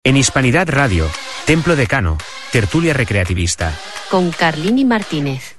En Hispanidad Radio, Templo Decano, tertulia recreativista. Con Carlini Martínez.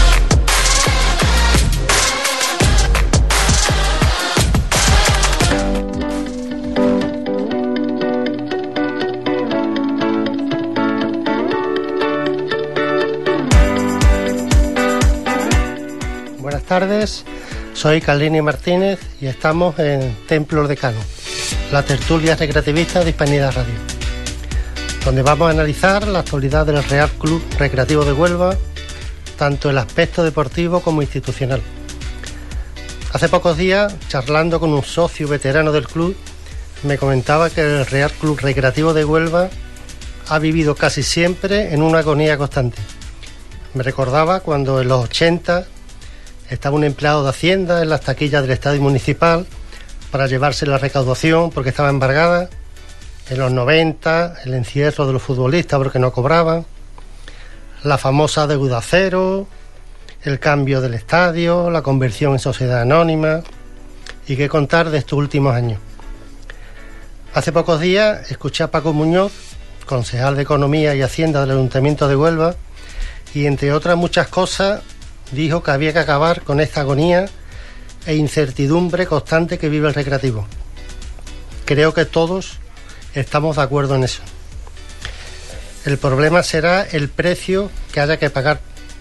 Buenas tardes, soy Carlini Martínez y estamos en Templo Decano, la tertulia recreativista de Hispanidad Radio, donde vamos a analizar la actualidad del Real Club Recreativo de Huelva, tanto el aspecto deportivo como institucional. Hace pocos días, charlando con un socio veterano del club, me comentaba que el Real Club Recreativo de Huelva ha vivido casi siempre en una agonía constante. Me recordaba cuando en los 80 estaba un empleado de Hacienda en las taquillas del estadio municipal para llevarse la recaudación porque estaba embargada. En los 90, el encierro de los futbolistas porque no cobraban, la famosa deuda cero, el cambio del estadio, la conversión en sociedad anónima, y qué contar de estos últimos años. Hace pocos días escuché a Paco Muñoz, concejal de Economía y Hacienda del Ayuntamiento de Huelva, y entre otras muchas cosas dijo que había que acabar con esta agonía e incertidumbre constante que vive el recreativo. Creo que todos estamos de acuerdo en eso. El problema será el precio que haya que pagar.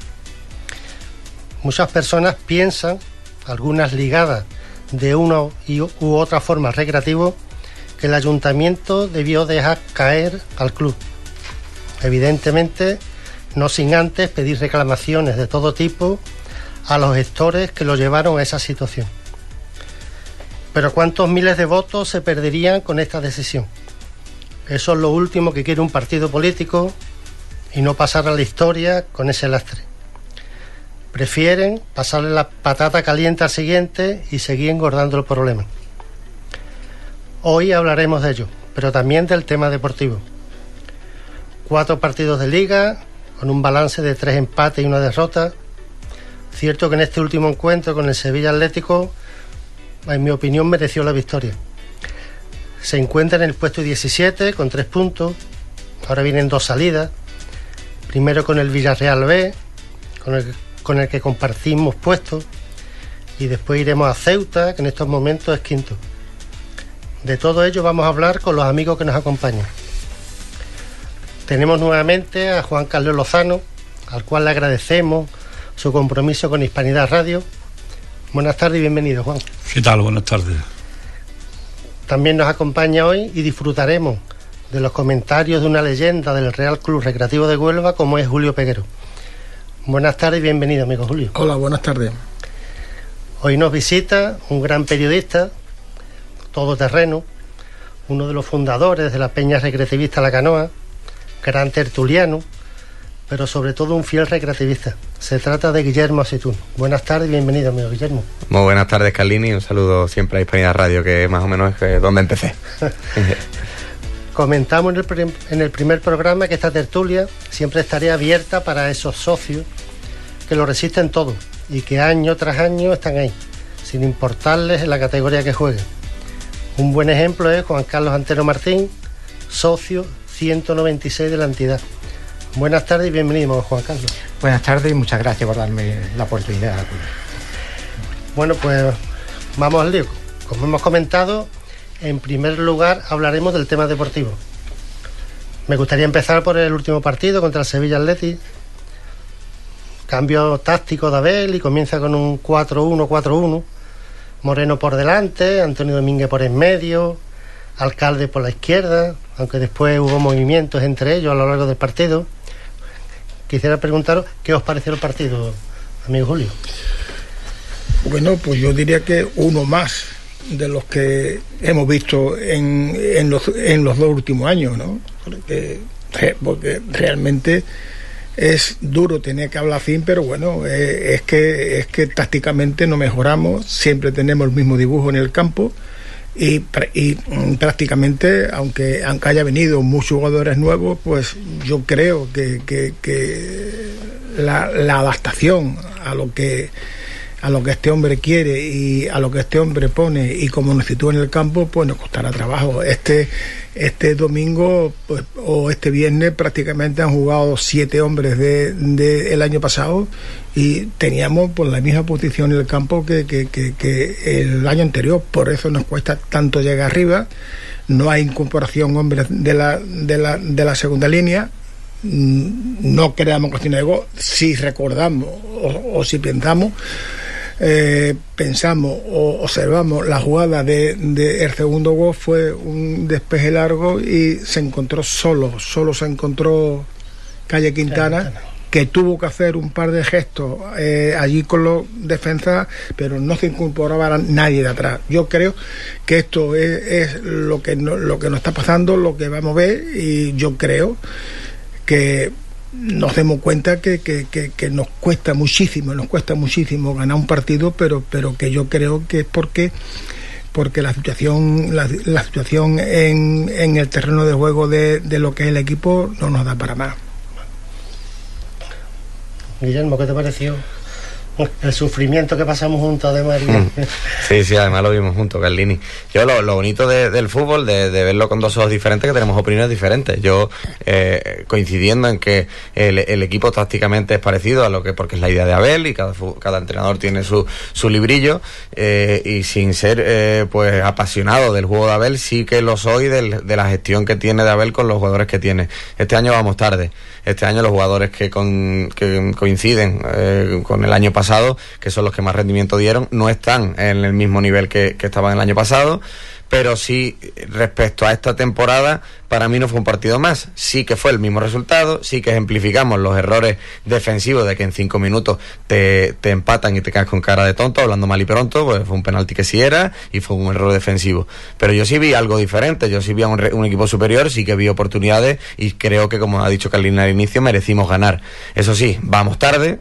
Muchas personas piensan, algunas ligadas de una u otra forma al recreativo, que el ayuntamiento debió dejar caer al club. Evidentemente, no sin antes pedir reclamaciones de todo tipo a los gestores que lo llevaron a esa situación. Pero ¿cuántos miles de votos se perderían con esta decisión? Eso es lo último que quiere un partido político, y no pasar a la historia con ese lastre. Prefieren pasarle la patata caliente al siguiente y seguir engordando el problema. Hoy hablaremos de ello, pero también del tema deportivo. 4 partidos de liga, con un balance de 3 empates y 1 derrota. Cierto que en este último encuentro con el Sevilla Atlético, en mi opinión, mereció la victoria. Se encuentra en el puesto 17 con 3 puntos. Ahora vienen 2 salidas. Primero con el Villarreal B, con el que compartimos puestos. Y después iremos a Ceuta, que en estos momentos es quinto. De todo ello vamos a hablar con los amigos que nos acompañan. Tenemos nuevamente a Juan Carlos Lozano, al cual le agradecemos su compromiso con Hispanidad Radio. Buenas tardes y bienvenido, Juan. ¿Qué tal? Buenas tardes. También nos acompaña hoy y disfrutaremos de los comentarios de una leyenda del Real Club Recreativo de Huelva, como es Julio Peguero. Buenas tardes y bienvenido, amigo Julio. Hola, buenas tardes. Hoy nos visita un gran periodista, todoterreno, uno de los fundadores de la Peña Recreativista La Canoa, gran tertuliano, pero sobre todo un fiel recreativista. Se trata de Guillermo Aceituno. Buenas tardes y bienvenido, amigo Guillermo. Muy buenas tardes, Carlini. Un saludo siempre a Hispanidad Radio, que más o menos es donde empecé. Comentamos en el primer programa que esta tertulia siempre estaría abierta para esos socios que lo resisten todo y que año tras año están ahí, sin importarles en la categoría que jueguen. Un buen ejemplo es Juan Carlos Antero Martín, socio 196 de la entidad. Buenas tardes y bienvenido, Juan Carlos. Buenas tardes y muchas gracias por darme la oportunidad. Bueno, pues vamos al lío. Como hemos comentado, en primer lugar hablaremos del tema deportivo. Me gustaría empezar por el último partido contra el Sevilla Athletic. Cambio táctico de Abel y comienza con un 4-1-4-1. Moreno por delante, Antonio Domínguez por en medio, Alcalde por la izquierda, aunque después hubo movimientos entre ellos a lo largo del partido. Quisiera preguntaros qué os pareció el partido, amigo Julio. Bueno, pues yo diría que uno más de los que hemos visto en los 2 últimos años, ¿no? Porque realmente es duro tener que hablar así, pero bueno, es que tácticamente no mejoramos, siempre tenemos el mismo dibujo en el campo. Y prácticamente, aunque haya venido muchos jugadores nuevos, pues yo creo que la adaptación a lo que a lo que este hombre quiere y a lo que este hombre pone y como nos sitúa en el campo, pues nos costará trabajo. Este domingo pues, o este viernes prácticamente han jugado 7 hombres de el año pasado y teníamos pues la misma posición en el campo que el año anterior. Por eso nos cuesta tanto llegar arriba. No hay incorporación hombres de la segunda línea. No creamos cuestiones de gol. Si recordamos o si pensamos o observamos la jugada el segundo gol, fue un despeje largo y se encontró solo se encontró Calle Quintana, que tuvo que hacer un par de gestos allí con los defensas, pero no se incorporaba nadie de atrás. Yo creo que esto es lo que nos está pasando, lo que vamos a ver, y yo creo que nos demos cuenta que nos cuesta muchísimo ganar un partido, pero que yo creo que es porque la situación en el terreno de juego de lo que es el equipo no nos da para más. Guillermo, ¿qué te pareció el sufrimiento que pasamos juntos de María? Sí, además lo vimos juntos, Carlini. Yo lo bonito del fútbol, de verlo con dos ojos diferentes, que tenemos opiniones diferentes. Yo coincidiendo en que el equipo tácticamente es parecido a porque es la idea de Abel, y cada entrenador tiene su librillo, y sin ser pues apasionado del juego de Abel, sí que lo soy de la gestión que tiene de Abel con los jugadores que tiene. Este año vamos tarde. Este año los jugadores que coinciden con el año pasado, que son los que más rendimiento dieron, no están en el mismo nivel que estaban el año pasado, pero sí, respecto a esta temporada, para mí no fue un partido más. Sí que fue el mismo resultado, sí que ejemplificamos los errores defensivos de que en 5 minutos te empatan y te caes con cara de tonto, hablando mal y pronto, pues fue un penalti que sí era y fue un error defensivo. Pero yo sí vi algo diferente, yo sí vi a un equipo superior, sí que vi oportunidades y creo que, como ha dicho Carlina al inicio, merecimos ganar. Eso sí, vamos tarde,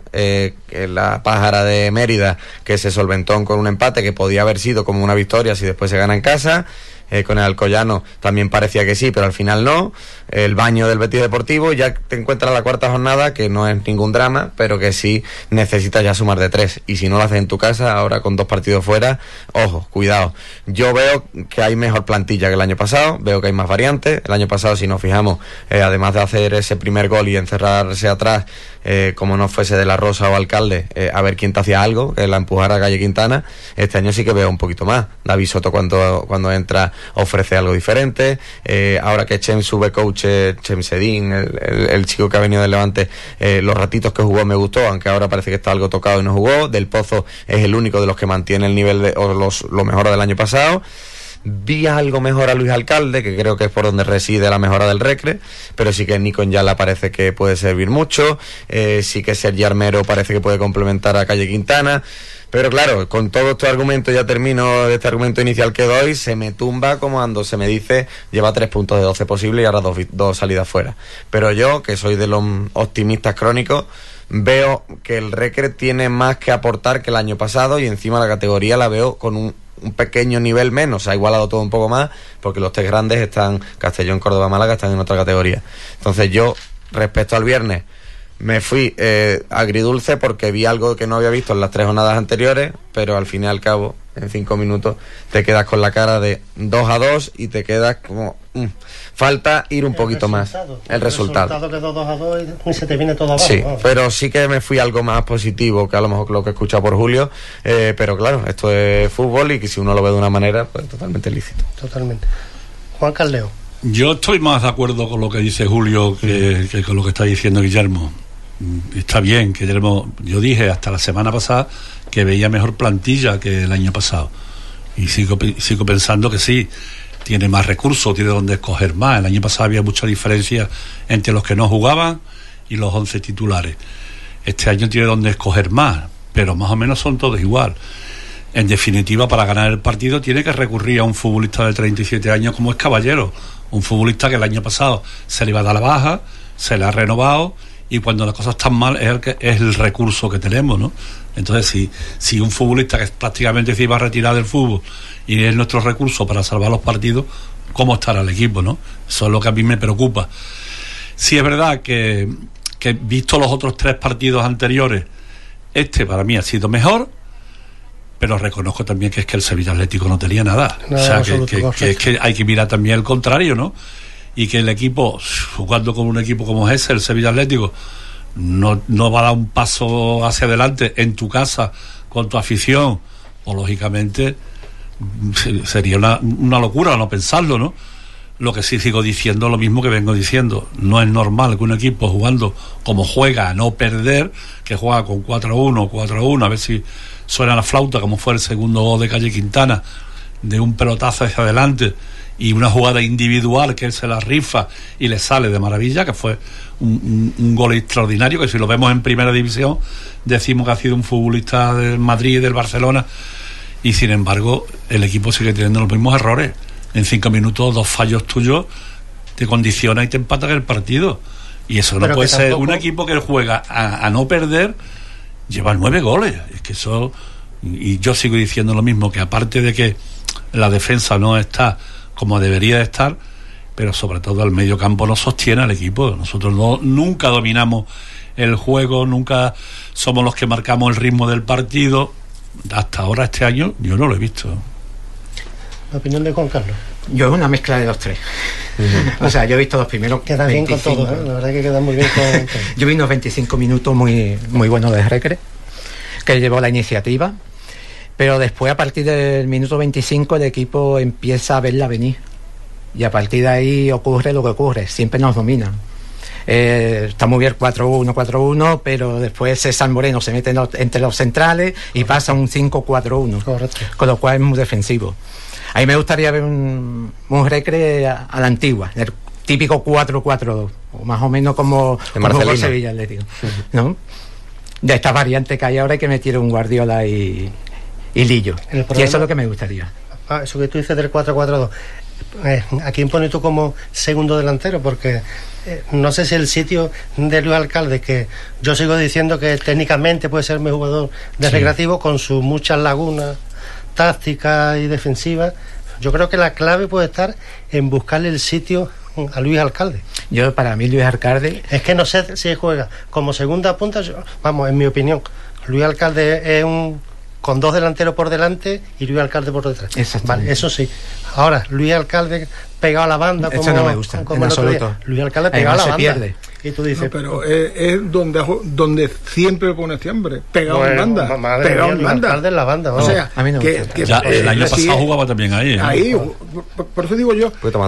la pájara de Mérida, que se solventó con un empate que podía haber sido como una victoria si después se gana en casa. Con el Alcoyano también parecía que sí, pero al final no. El baño del Betis Deportivo, ya te encuentras la cuarta jornada, que no es ningún drama, pero que sí necesitas ya sumar de 3, y si no lo haces en tu casa, ahora con 2 partidos fuera, ojo, cuidado. Yo veo que hay mejor plantilla que el año pasado, veo que hay más variantes. El año pasado, si nos fijamos, además de hacer ese primer gol y encerrarse atrás, como no fuese de la Rosa o Alcalde, a ver quién te hacía algo, que la empujara a Calle Quintana. Este año sí que veo un poquito más. David Soto, cuando entra, ofrece algo diferente. Ahora que Chem sube coach, Chem Sedín, el chico que ha venido del Levante, los ratitos que jugó me gustó, aunque ahora parece que está algo tocado y no jugó. Del Pozo es el único de los que mantiene el nivel lo mejor del año pasado. Vi algo mejor a Luis Alcalde, que creo que es por donde reside la mejora del Recre, pero sí que Nico Yala parece que puede servir mucho. Sí que Sergi Armero parece que puede complementar a Calle Quintana. Pero claro, con todo este argumento, ya termino de este argumento inicial que doy, se me tumba como cuando se me dice lleva 3 puntos de 12 posibles y ahora 2 salidas fuera. Pero yo, que soy de los optimistas crónicos, veo que el Recre tiene más que aportar que el año pasado, y encima la categoría la veo con un pequeño nivel menos. Ha igualado todo un poco más, porque los 3 grandes están, Castellón, Córdoba, Málaga, están en otra categoría. Entonces yo, respecto al viernes, me fui agridulce, porque vi algo que no había visto en las 3 jornadas anteriores, pero al fin y al cabo, en 5 minutos, te quedas con la cara de 2-2 y te quedas como... falta ir un poquito más. El resultado quedó 2-2 y se te viene todo abajo. Sí, pero sí que me fui algo más positivo que a lo mejor lo que he escuchado por Julio, pero claro, esto es fútbol, y que si uno lo ve de una manera, pues totalmente lícito. Totalmente. Juan Carleo. Yo estoy más de acuerdo con lo que dice Julio que con lo que está diciendo Guillermo. Está bien, Guillermo. Yo dije hasta la semana pasada que veía mejor plantilla que el año pasado, y sigo pensando que sí. Tiene más recursos, tiene donde escoger más. El año pasado había mucha diferencia entre los que no jugaban y los 11 titulares. Este año tiene donde escoger más, pero más o menos son todos igual. En definitiva, para ganar el partido tiene que recurrir a un futbolista de 37 años como es Caballero, un futbolista que el año pasado se le iba a dar la baja, se le ha renovado, y cuando las cosas están mal es el recurso que tenemos, ¿no? Entonces, si un futbolista que prácticamente se iba a retirar del fútbol y es nuestro recurso para salvar los partidos, ¿cómo estará el equipo, no? Eso es lo que a mí me preocupa. Sí, es verdad que visto los otros 3 partidos anteriores, este para mí ha sido mejor, pero reconozco también que es que el Sevilla Atlético no tenía nada. O sea, que es que hay que mirar también el contrario, ¿no? Y que el equipo, jugando con un equipo como ese, el Sevilla Atlético, no va a dar un paso hacia adelante en tu casa con tu afición, o lógicamente sería una locura no pensarlo, ¿no? Lo que sí sigo diciendo, lo mismo que vengo diciendo, no es normal que un equipo jugando como juega a no perder, que juega con 4-1, 4-1, a ver si suena la flauta, como fue el segundo gol de Calle Quintana, de un pelotazo hacia adelante y una jugada individual que él se la rifa y le sale de maravilla, que fue un gol extraordinario, que si lo vemos en primera división decimos que ha sido un futbolista del Madrid y del Barcelona, y sin embargo el equipo sigue teniendo los mismos errores. En 5 minutos 2 fallos tuyos te condiciona y te empatan el partido, y eso no puede ser. Un equipo que juega a no perder lleva 9 goles, es que eso. Y yo sigo diciendo lo mismo, que aparte de que la defensa no está como debería de estar, pero sobre todo el medio campo no sostiene al equipo. Nosotros nunca dominamos el juego, nunca somos los que marcamos el ritmo del partido. Hasta ahora, este año, yo no lo he visto. La opinión de Juan Carlos. Yo es una mezcla de los tres. O sea, yo he visto los primeros. Queda 25, bien con todo, ¿eh? La verdad que queda muy bien con todo. Yo vi unos 25 minutos muy buenos de Recre, que llevó la iniciativa, pero después, a partir del minuto 25, el equipo empieza a verla venir, y a partir de ahí ocurre lo que ocurre, siempre nos dominan. Está muy bien 4-1, pero después César Moreno se mete entre los centrales y pasa un 5-4-1. Correcto. Con lo cual es muy defensivo. A mí me gustaría ver un Recre a la antigua, el típico 4-4-2, o más o menos como el Sevilla Atlético, ¿no? De estas variantes que hay ahora, hay que meter un Guardiola y Lillo. Y eso es lo que me gustaría. Eso que tú dices del 4-4-2, ¿a quién pones tú como segundo delantero? Porque no sé si el sitio de Luis Alcalde, que yo sigo diciendo que técnicamente puede ser mi jugador de recreativo, con sus muchas lagunas tácticas y defensivas, yo creo que la clave puede estar en buscarle el sitio a Luis Alcalde. Para mí Luis Alcalde, es que no sé si juega como segunda punta. Vamos, en mi opinión, Luis Alcalde es con 2 delanteros por delante y Luis Alcalde por detrás. Vale, eso sí. Ahora, Luis Alcalde pegado a la banda, eso no me gusta, como en absoluto. Luis Alcalde pegado a la banda. Pierde. Y tú dices, no, pero es donde siempre pone siempre, pegado en banda. Pegado en banda. Alcalde en la banda, o sea, a mí no que el año pasado jugaba también ahí. Ahí, por eso digo yo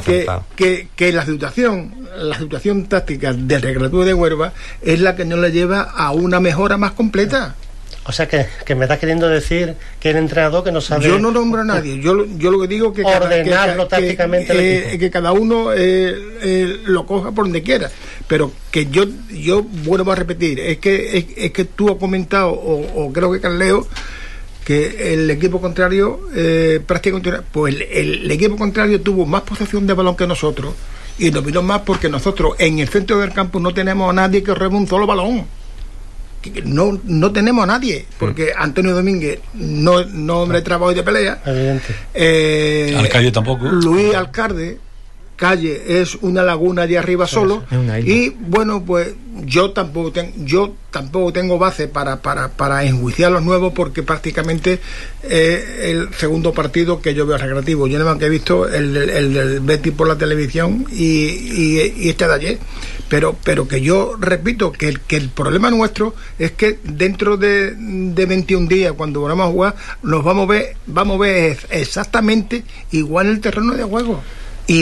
que la situación táctica del Recreativo de Huelva es la que no le lleva a una mejora más completa. O sea, que me estás queriendo decir que el entrenador que no sabe... Yo no nombro a nadie, yo lo que digo que ordenarlo tácticamente que cada uno lo coja por donde quiera, pero que yo vuelvo a repetir, es que tú has comentado, o creo que Carleo, que el equipo contrario prácticamente, pues el equipo contrario tuvo más posesión de balón que nosotros, y nos vino más porque nosotros en el centro del campo no tenemos a nadie que rebe un solo balón. No tenemos a nadie, porque Antonio Domínguez no hombre de trabajo y de pelea, Alcalde tampoco. Luis Alcalde Calle es una laguna allá arriba solo, y bueno, pues yo tampoco tengo base para enjuiciar a los nuevos, porque prácticamente el segundo partido que yo veo recreativo. Yo nada más que he visto el del Betis por la televisión y este de ayer, pero que yo repito que el problema nuestro es que dentro de 21 días, cuando volvamos a jugar, nos vamos a ver exactamente igual el terreno de juego. Y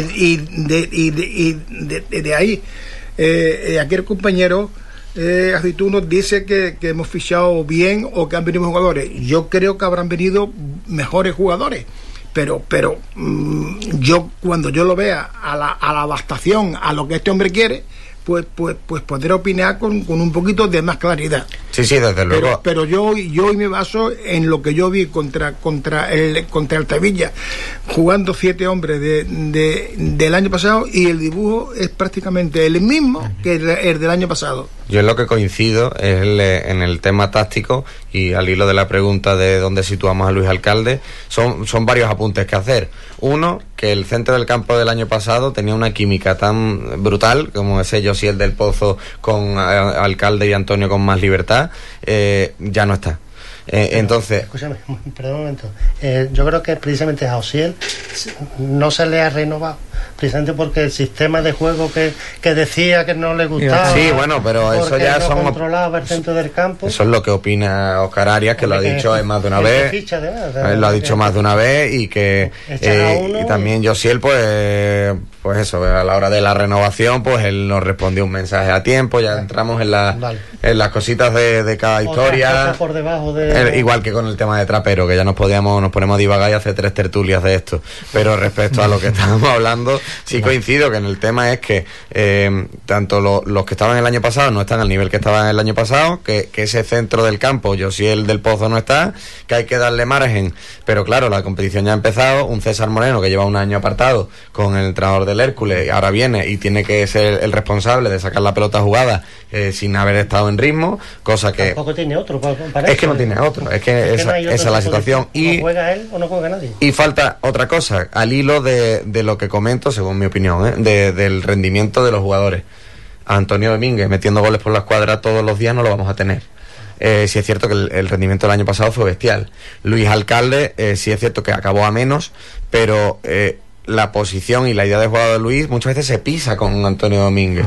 de ahí aquí el compañero Aceituno dice que hemos fichado bien o que han venido jugadores. Yo creo que habrán venido mejores jugadores, pero yo, cuando yo lo vea a la adaptación a lo que este hombre quiere, pues podré opinar con un poquito de más claridad. Sí, desde luego. Pero yo hoy me baso en lo que yo vi contra el Sevilla, jugando 7 hombres del año pasado, y el dibujo es prácticamente el mismo que el del año pasado. Yo en lo que coincido es en el tema táctico, y al hilo de la pregunta de dónde situamos a Luis Alcalde, son varios apuntes que hacer. Uno, que el centro del campo del año pasado tenía una química tan brutal como ese Josiel del Pozo con Alcalde y Antonio con más libertad, ya no está. Entonces... Escúchame, perdón un momento. Yo creo que precisamente a Osiel no se le ha renovado, precisamente porque el sistema de juego que decía que no le gustaba. Sí, bueno, pero eso ya no son... controlaba el centro del campo. Eso es lo que opina Óscar Arias, que lo ha dicho más de una vez. Él lo ha dicho más de una vez y que... y también Osiel, pues eso, a la hora de la renovación, pues él nos respondió un mensaje a tiempo, ya entramos en las cositas de cada historia, por debajo igual que con el tema de Trapero, que ya nos ponemos a divagar y hacer 3 tertulias de esto, pero respecto a lo que estábamos hablando, sí coincido que en el tema es que tanto los que estaban el año pasado no están al nivel que estaban el año pasado, que ese centro del campo, Osiel del Pozo no está, que hay que darle margen, pero claro, la competición ya ha empezado, un César Moreno que lleva un año apartado con el entrenador del Hércules, ahora viene y tiene que ser el responsable de sacar la pelota jugada sin haber estado en ritmo, cosa que... Tampoco tiene otro para es que no tiene otro, es que esa es la situación. Y no juega él o no juega nadie. Y falta otra cosa, al hilo de lo que comento, según mi opinión, del rendimiento de los jugadores. A Antonio Domínguez metiendo goles por la escuadra todos los días no lo vamos a tener. Sí es cierto que el rendimiento del año pasado fue bestial. Luis Alcalde, sí es cierto que acabó a menos, pero la posición y la idea de juego de Luis muchas veces se pisa con Antonio Domínguez.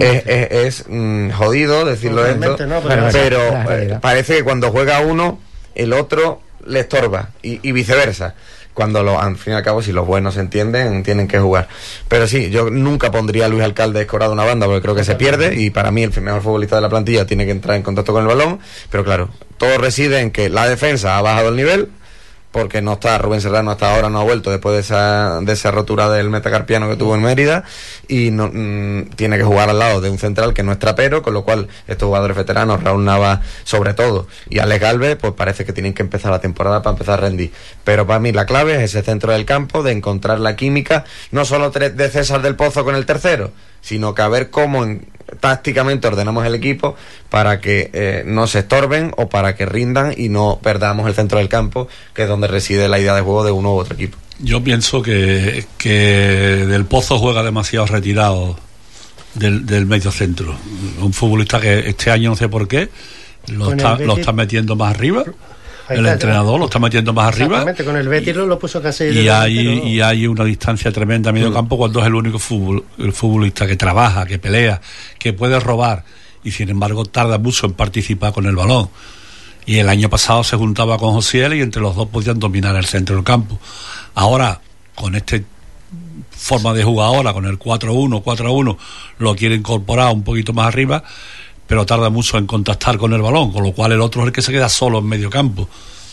Es jodido decirlo esto, no, pero parece que cuando juega uno, el otro le estorba y viceversa. Cuando al fin y al cabo, si los buenos se entienden, tienen que jugar. Pero sí, yo nunca pondría a Luis Alcalde escorado una banda porque creo que se pierde y para mí el mejor futbolista de la plantilla tiene que entrar en contacto con el balón, pero claro, todo reside en que la defensa ha bajado el nivel porque no está Rubén Serrano, hasta ahora no ha vuelto después de esa rotura del metacarpiano que tuvo en Mérida y no, tiene que jugar al lado de un central que no es Trapero, con lo cual estos jugadores veteranos, Raúl Navas sobre todo y Alex Galvez, pues parece que tienen que empezar la temporada para empezar a rendir, pero para mí la clave es ese centro del campo, de encontrar la química no solo de César del Pozo con el tercero, sino que a ver cómo tácticamente ordenamos el equipo para que no se estorben o para que rindan y no perdamos el centro del campo, que es donde reside la idea de juego de uno u otro equipo. Yo pienso que Del Pozo juega demasiado retirado del medio centro. Un futbolista que este año no sé por qué lo está metiendo más arriba. El entrenador lo está metiendo más arriba. Exactamente, con el Betis lo puso casi. Y hay una distancia tremenda a medio campo cuando es el único futbolista que trabaja, que pelea, que puede robar y sin embargo tarda mucho en participar con el balón. Y el año pasado se juntaba con Osiel y entre los dos podían dominar el centro del campo. Ahora, con esta forma de jugar ahora, con el 4-1, 4-1, lo quiere incorporar un poquito más arriba, pero tarda mucho en contactar con el balón, con lo cual el otro es el que se queda solo en medio campo.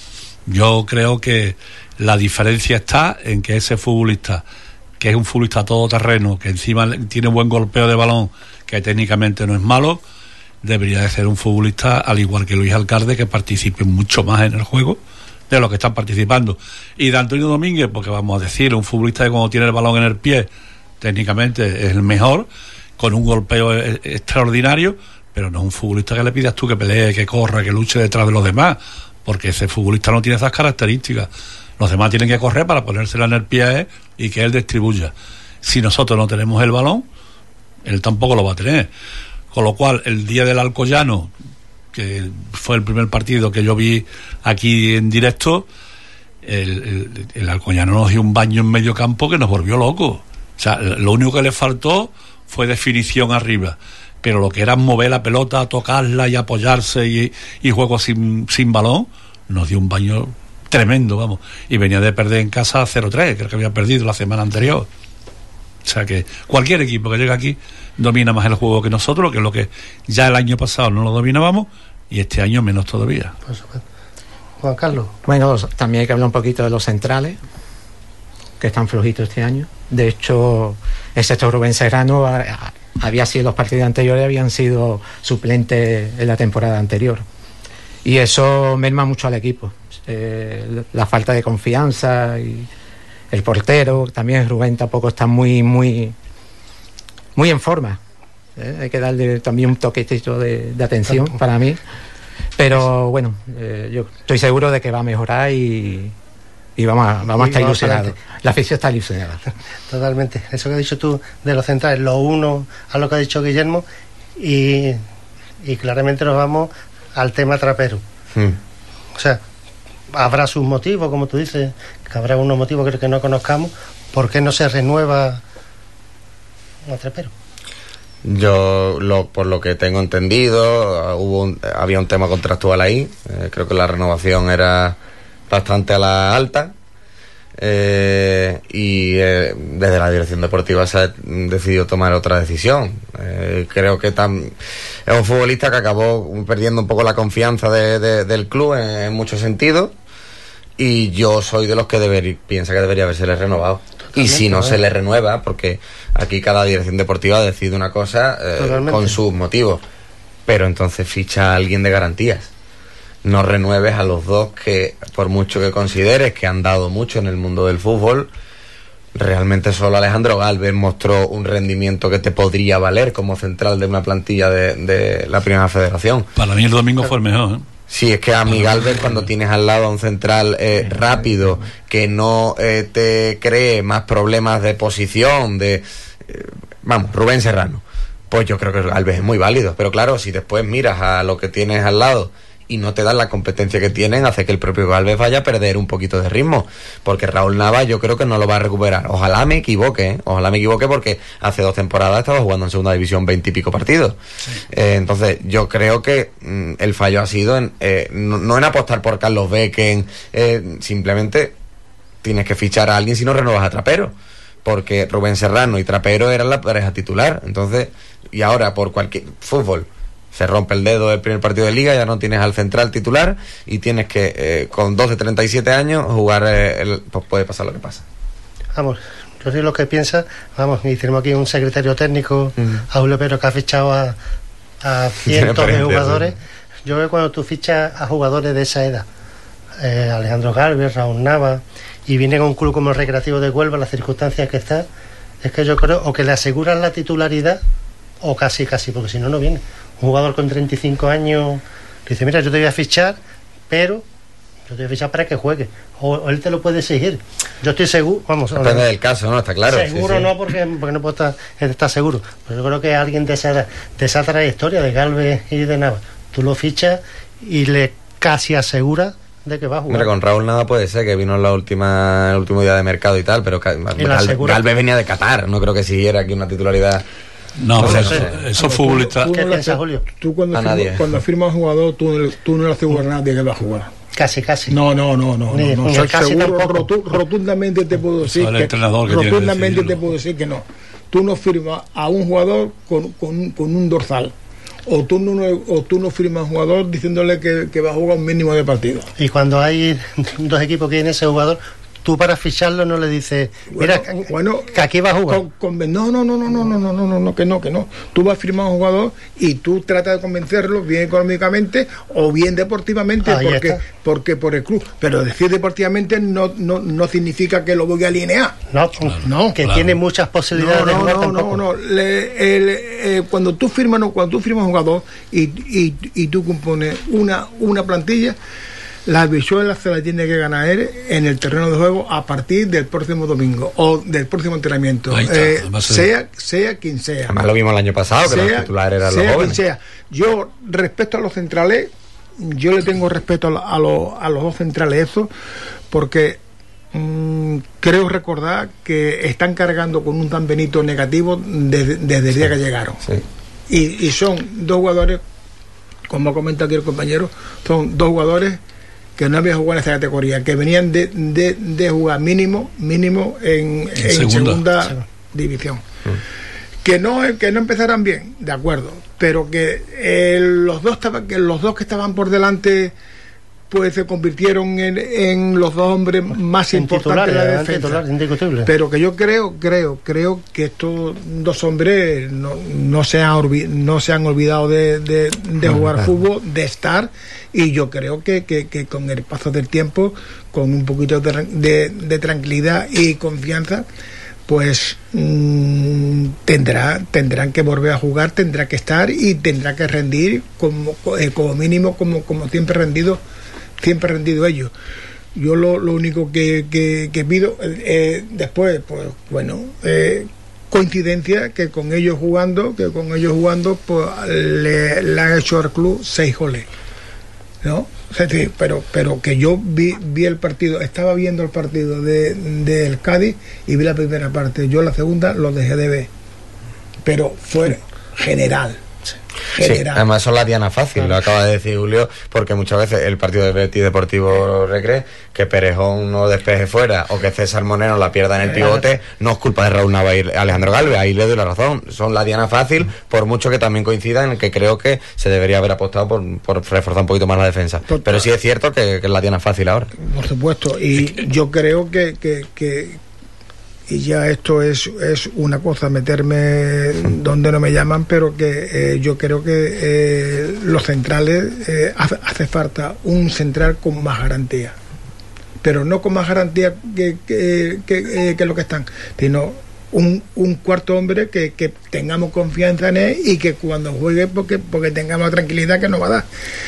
Yo creo que la diferencia está en que ese futbolista, que es un futbolista todoterreno, que encima tiene buen golpeo de balón, que técnicamente no es malo, debería de ser un futbolista, al igual que Luis Alcalde, que participe mucho más en el juego de lo que están participando. Y de Antonio Domínguez, porque vamos a decir, un futbolista que cuando tiene el balón en el pie, técnicamente es el mejor, con un golpeo extraordinario, pero no es un futbolista que le pidas tú que pelee, que corra, que luche detrás de los demás, porque ese futbolista no tiene esas características. Los demás tienen que correr para ponérsela en el pie y que él distribuya. Si nosotros no tenemos el balón, él tampoco lo va a tener. Con lo cual, el día del Alcoyano, que fue el primer partido que yo vi aquí en directo, el Alcoyano nos dio un baño en medio campo que nos volvió locos. O sea, lo único que le faltó fue definición arriba, pero lo que era mover la pelota, tocarla y apoyarse y juego sin balón, nos dio un baño tremendo, vamos. Y venía de perder en casa 0-3, creo que había perdido la semana anterior. O sea que cualquier equipo que llega aquí domina más el juego que nosotros, que es lo que ya el año pasado no lo dominábamos y este año menos todavía. Juan Carlos. Bueno, también hay que hablar un poquito de los centrales, que están flojitos este año. De hecho, excepto Rubén Serrano, había sido los partidos anteriores, habían sido suplentes en la temporada anterior. Y eso merma mucho al equipo. La falta de confianza y el portero, también Rubén tampoco está muy en forma. Hay que darle también un toquecito de atención para mí. Pero bueno, yo estoy seguro de que va a mejorar y vamos a estar ilusionados. La afición está ilusionada. Totalmente. Eso que has dicho tú de los centrales, lo uno a lo que ha dicho Guillermo y claramente nos vamos al tema Trapero. O sea, habrá sus motivos, como tú dices, que habrá unos motivos que no conozcamos. ¿Por qué no se renueva a Trapero? Yo, por lo que tengo entendido, había un tema contractual ahí. Creo que la renovación era bastante a la alta. Y desde la dirección deportiva se ha decidido tomar otra decisión. Creo que es un futbolista que acabó perdiendo un poco la confianza del club en muchos sentidos. Y yo soy de los que piensa que debería haberse renovado. Y si no se le renueva, porque aquí cada dirección deportiva decide una cosa con sus motivos, pero entonces ficha a alguien de garantías. No renueves a los dos que, por mucho que consideres que han dado mucho en el mundo del fútbol, realmente solo Alejandro Gálvez mostró un rendimiento que te podría valer como central de una plantilla de la Primera Federación. Para mí el domingo fue el mejor, ¿eh? Sí, es que a mi Gálvez, cuando tienes al lado a un central rápido, que no te cree más problemas de posición, Rubén Serrano, pues yo creo que Gálvez es muy válido. Pero claro, si después miras a lo que tienes al lado y no te dan la competencia que tienen, hace que el propio Gálvez vaya a perder un poquito de ritmo, porque Raúl Navas yo creo que no lo va a recuperar. Ojalá me equivoque, porque hace 2 temporadas estaba jugando en segunda división 20 y pico partidos. Sí. Entonces yo creo que el fallo ha sido no en apostar por Carlos Beque, simplemente tienes que fichar a alguien si no renuevas a Trapero, porque Rubén Serrano y Trapero eran la pareja titular. Entonces, y ahora por cualquier fútbol se rompe el dedo del primer partido de liga, ya no tienes al central titular y tienes que, con 37 años, jugar, pues puede pasar lo que pasa. Vamos, yo soy lo que piensa, y tenemos aquí un secretario técnico, a Julio Pero, que ha fichado a cientos de jugadores. Yo creo que cuando tú fichas a jugadores de esa edad, Alejandro Gálvez, Raúl Navas, y viene con un club como el Recreativo de Huelva, las circunstancias que está, es que yo creo o que le aseguran la titularidad o casi, porque si no, no viene. Un jugador con 35 años que dice, mira, yo te voy a fichar, pero yo te voy a fichar para que juegue, o él te lo puede exigir. Yo estoy seguro, depende del caso, ¿no? Está claro. Seguro sí. No, porque no puedo estar seguro, pero yo creo que alguien de esa trayectoria de Gálvez y de Navas, tú lo fichas y le casi aseguras de que va a jugar. Mira, con Raúl Navas puede ser que vino en el último día de mercado y tal, pero Gálvez venía de Qatar, no creo que siguiera aquí una titularidad. No, pero esos futbolistas. ¿Qué piensas, Julio? Tú cuando firmas un jugador, tú no le aseguras a nadie que va a jugar. Casi. No. Casi seguro, rotundamente te puedo decir que no. Tú no firmas a un jugador con un dorsal. O tú no firmas a un jugador diciéndole que va a jugar un mínimo de partidos. Y cuando hay 2 equipos que tienen ese jugador, tú para ficharlo no le dices, mira, que aquí va a jugar. No, que no. Tú vas a firmar a un jugador y tú tratas de convencerlo bien económicamente o bien deportivamente, porque por el club. Pero decir deportivamente no significa que lo voy a alinear. No, que tiene muchas posibilidades de jugar tampoco. No. Cuando tú firmas un jugador y tú compones una plantilla, la habichuela se la tiene que ganar él en el terreno de juego a partir del próximo domingo o del próximo entrenamiento, sea quien sea. Además lo vimos el año pasado, que los titulares eran los jóvenes. Sea. Yo, respecto a los centrales, yo le tengo respeto a los 2 centrales esos, porque creo recordar que están cargando con un San Benito negativo desde el día que llegaron. Sí. Y son 2 jugadores, como comenta aquí el compañero, son 2 jugadores que no habían jugado en esta categoría, que venían de jugar mínimo en segunda división. Que no empezaran bien, de acuerdo, pero que los dos que estaban por delante pues se convirtieron en los 2 hombres más importantes de la defensa. Pero que yo creo que estos 2 hombres no se han olvidado de jugar fútbol, de estar, y yo creo que con el paso del tiempo, con un poquito de tranquilidad y confianza, pues tendrán que volver a jugar, tendrá que estar y tendrá que rendir como mínimo como siempre rendido ellos. Yo lo único que pido después, pues bueno, coincidencia que con ellos jugando pues le ha hecho al club 6 goles, ¿no? Sí, pero que yo vi el partido, estaba viendo el partido del Cádiz y vi la primera parte. Yo la segunda lo dejé de ver, pero fue general. Sí, además son la diana fácil, lo acaba de decir Julio, porque muchas veces el partido de Betis Deportivo Recre, que Perejón no despeje fuera o que César Moreno la pierda en el pivote, no es culpa de Raúl Nava y Alejandro Galvez, ahí le doy la razón, son la diana fácil, por mucho que también coincidan en que creo que se debería haber apostado por reforzar un poquito más la defensa. Total. Pero sí es cierto que es la diana fácil ahora. Por supuesto, y yo creo que y ya esto es una cosa, meterme donde no me llaman, pero que yo creo que los centrales hace falta un central con más garantía, pero no con más garantía que lo que están, sino un cuarto hombre que tengamos confianza en él y que cuando juegue porque tengamos la tranquilidad que nos va a dar,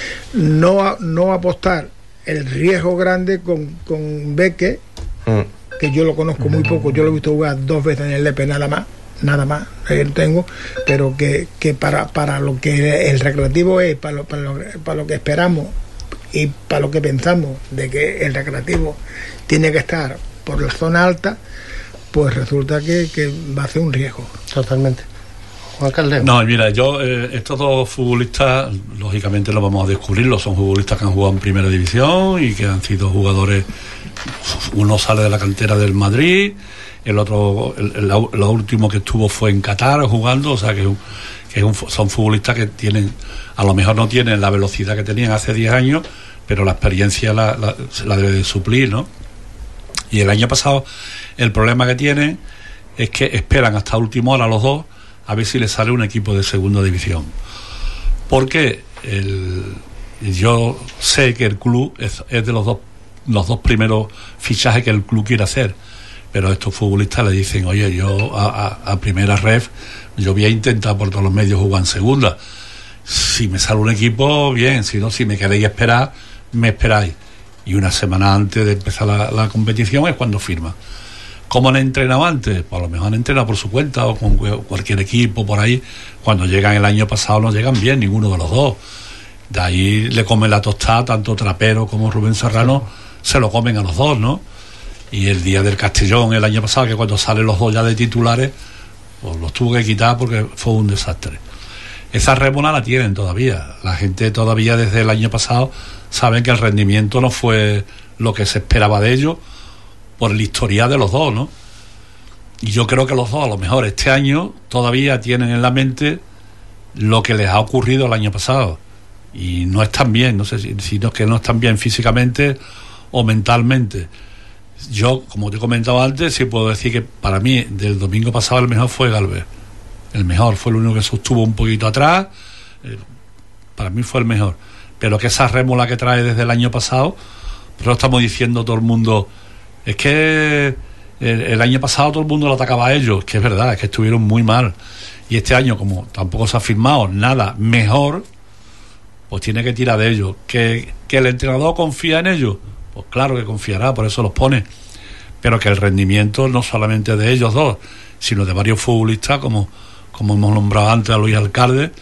no apostar el riesgo grande con Beque, que yo lo conozco muy poco, yo lo he visto jugar 2 veces en el Lepe, nada más, tengo, pero que para lo que el Recreativo es, para lo que esperamos y para lo que pensamos de que el Recreativo tiene que estar por la zona alta, pues resulta que va a ser un riesgo. Totalmente. Juan Carlos. No, mira, yo, estos dos futbolistas, lógicamente lo vamos a descubrirlo, son futbolistas que han jugado en primera división y que han sido jugadores. Uno sale de la cantera del Madrid, el otro, lo último que estuvo fue en Qatar jugando, o sea son futbolistas que tienen, a lo mejor no tienen la velocidad que tenían hace 10 años, pero la experiencia la debe de suplir, ¿no? Y el año pasado el problema que tienen es que esperan hasta última hora los dos a ver si les sale un equipo de segunda división, porque yo sé que el club es de los dos primeros fichajes que el club quiere hacer, pero estos futbolistas le dicen, oye, yo a primera ref yo voy a intentar por todos los medios jugar en segunda, si me sale un equipo bien, si no, si me queréis esperar, me esperáis, y una semana antes de empezar la competición es cuando firma. ¿Cómo han entrenado antes? Pues a lo mejor han entrenado por su cuenta o con cualquier equipo por ahí. Cuando llegan el año pasado no llegan bien ninguno de los dos, de ahí le comen la tostada tanto Trapero como Rubén Serrano, se lo comen a los dos, ¿no? Y el día del Castellón el año pasado, que cuando salen los dos ya de titulares, pues los tuvo que quitar porque fue un desastre. Esa rémora la tienen todavía, la gente todavía desde el año pasado saben que el rendimiento no fue lo que se esperaba de ellos por el historial de los dos, ¿no? Y yo creo que los dos a lo mejor este año todavía tienen en la mente lo que les ha ocurrido el año pasado y no están bien, no sé si no es que no están bien físicamente o mentalmente. Yo, como te he comentado antes, sí puedo decir que para mí del domingo pasado el mejor fue Galvez. El mejor, fue el único que sostuvo un poquito atrás, para mí fue el mejor, pero que esa rémora que trae desde el año pasado, pero estamos diciendo todo el mundo, es que el año pasado todo el mundo lo atacaba a ellos, que es verdad, es que estuvieron muy mal, y este año como tampoco se ha firmado nada mejor, pues tiene que tirar de ellos. ¿Que el entrenador confía en ellos? Pues claro que confiará, por eso los pone, pero que el rendimiento no solamente de ellos dos, sino de varios futbolistas, como hemos nombrado antes a Luis Alcalde,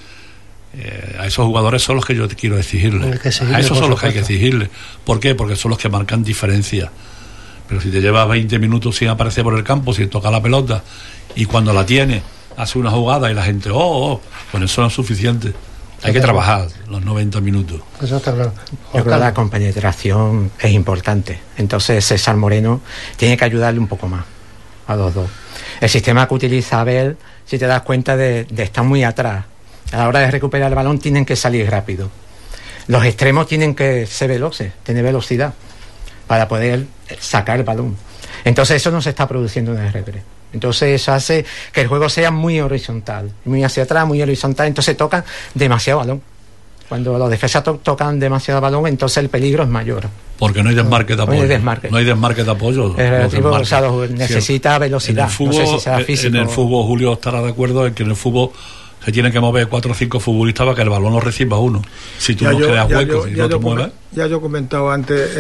a esos jugadores son los que yo quiero exigirles. A esos son los que hay que exigirles. ¿Por qué? Porque son los que marcan diferencia. Pero si te llevas 20 minutos sin aparecer por el campo, sin tocar la pelota, y cuando la tiene hace una jugada y la gente pues eso no es suficiente. Hay que trabajar los 90 minutos. Eso está claro. Yo creo que la compenetración es importante. Entonces César Moreno tiene que ayudarle un poco más a los dos. El sistema que utiliza Abel, si te das cuenta de estar muy atrás, a la hora de recuperar el balón tienen que salir rápido. Los extremos tienen que ser veloces, tener velocidad para poder sacar el balón. Entonces eso no se está produciendo en el Recre. Entonces eso hace que el juego sea muy horizontal, muy hacia atrás, muy horizontal, entonces tocan demasiado balón. Cuando los defensas tocan demasiado balón, entonces el peligro es mayor. Porque no hay desmarque de apoyo. No hay desmarque de apoyo. Necesita velocidad. En el fútbol, no sé si será físico. En el fútbol, Julio estará de acuerdo en que en el fútbol se tienen que mover 4 o 5 futbolistas para que el balón lo reciba uno. Si tú no creas huecos y no te mueves. Ya yo he comentado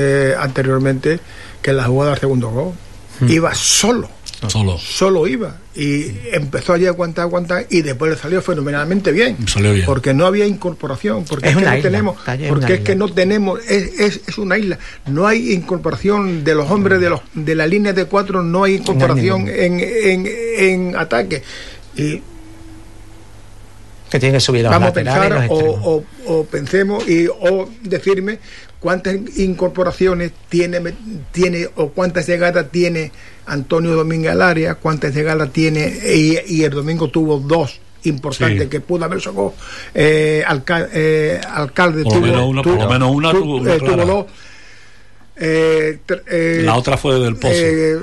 anteriormente que en la jugada del segundo gol iba solo iba y empezó allí a aguantar y después le salió fenomenalmente bien, porque no había incorporación, porque es que no tenemos, porque es que no tenemos, es una isla, no hay incorporación de los hombres de la línea de 4, no hay incorporación en ataque, y que tiene que subir los vamos laterales, a pensar o pensemos o decirme cuántas incorporaciones tiene o cuántas llegadas tiene Antonio Domínguez al área, cuántas llegadas tiene, y el domingo tuvo 2 importantes, que pudo haber sacado Alcalde por lo menos una tuvo 2, la otra fue del Pozo,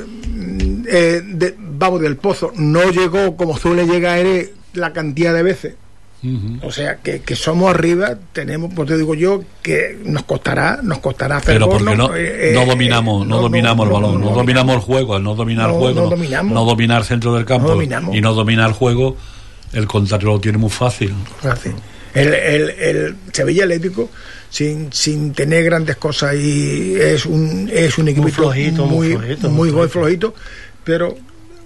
vamos, del Pozo no llegó como suele llegar la cantidad de veces. O sea que somos arriba, tenemos, pues te digo yo, que nos costará hacer. Pero porque no dominamos el balón, no dominamos el juego, al no dominar el juego, no dominar el centro del campo y no dominar el juego, el contrario lo tiene muy fácil. El Sevilla Atlético, sin tener grandes cosas, y es un equipo muy flojito, pero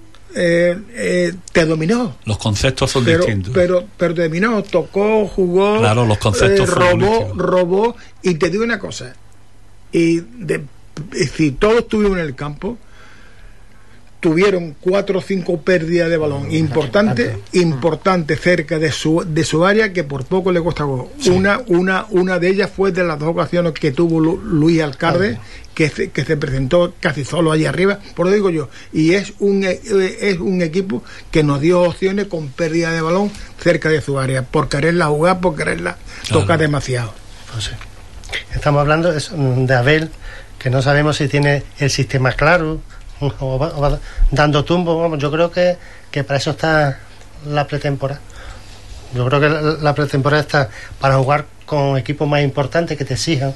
te dominó. Los conceptos son distintos. Pero te dominó, tocó, jugó. Claro, los conceptos robó. Y te digo una cosa: si todos estuvieron en el campo, tuvieron 4 o 5 pérdidas de balón importante cerca de su área, que por poco le costó gol. Sí. Una de ellas fue de las 2 ocasiones que tuvo Luis Alcalde, que se presentó casi solo allí arriba, por lo digo yo, y es un equipo que nos dio opciones con pérdida de balón cerca de su área, por quererla jugar, por quererla tocar demasiado. Pues sí. Estamos hablando de Abel, que no sabemos si tiene el sistema claro o va dando tumbos. Vamos, yo creo que para eso está la pretemporada. Yo creo que la pretemporada está para jugar con equipos más importantes que te exijan,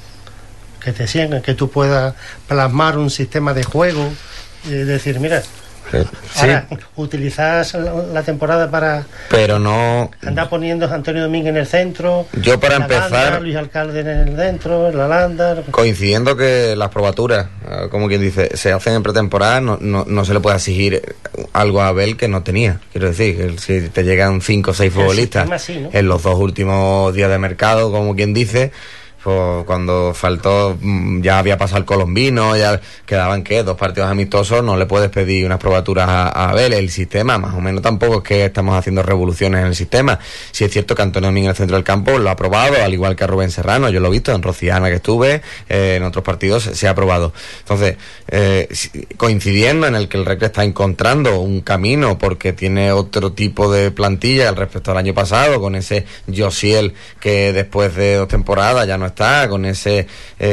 que tú puedas plasmar un sistema de juego y decir, mira, ahora utilizas la temporada para, pero no andar poniendo a Antonio Domínguez en el centro, yo para empezar Landa, Luis Alcalde en el centro, en la Landa, coincidiendo que las probaturas, como quien dice, se hacen en pretemporada, no se le puede exigir algo a Abel que no tenía. Quiero decir, que si te llegan 5 o 6 futbolistas así, ¿no?, en los 2 últimos días de mercado, como quien dice, pues cuando faltó, ya había pasado el colombino, ya quedaban 2 partidos amistosos, no le puedes pedir unas probaturas a Abel. El sistema, más o menos, tampoco es que estamos haciendo revoluciones en el sistema. Sí es cierto que Antonio Domínguez en el centro del campo lo ha probado, al igual que a Rubén Serrano, yo lo he visto en Rociana que estuve, en otros partidos se ha probado. Entonces, coincidiendo en el que el Recre está encontrando un camino, porque tiene otro tipo de plantilla al respecto al año pasado, con ese Josiel que después de 2 temporadas ya no está, con ese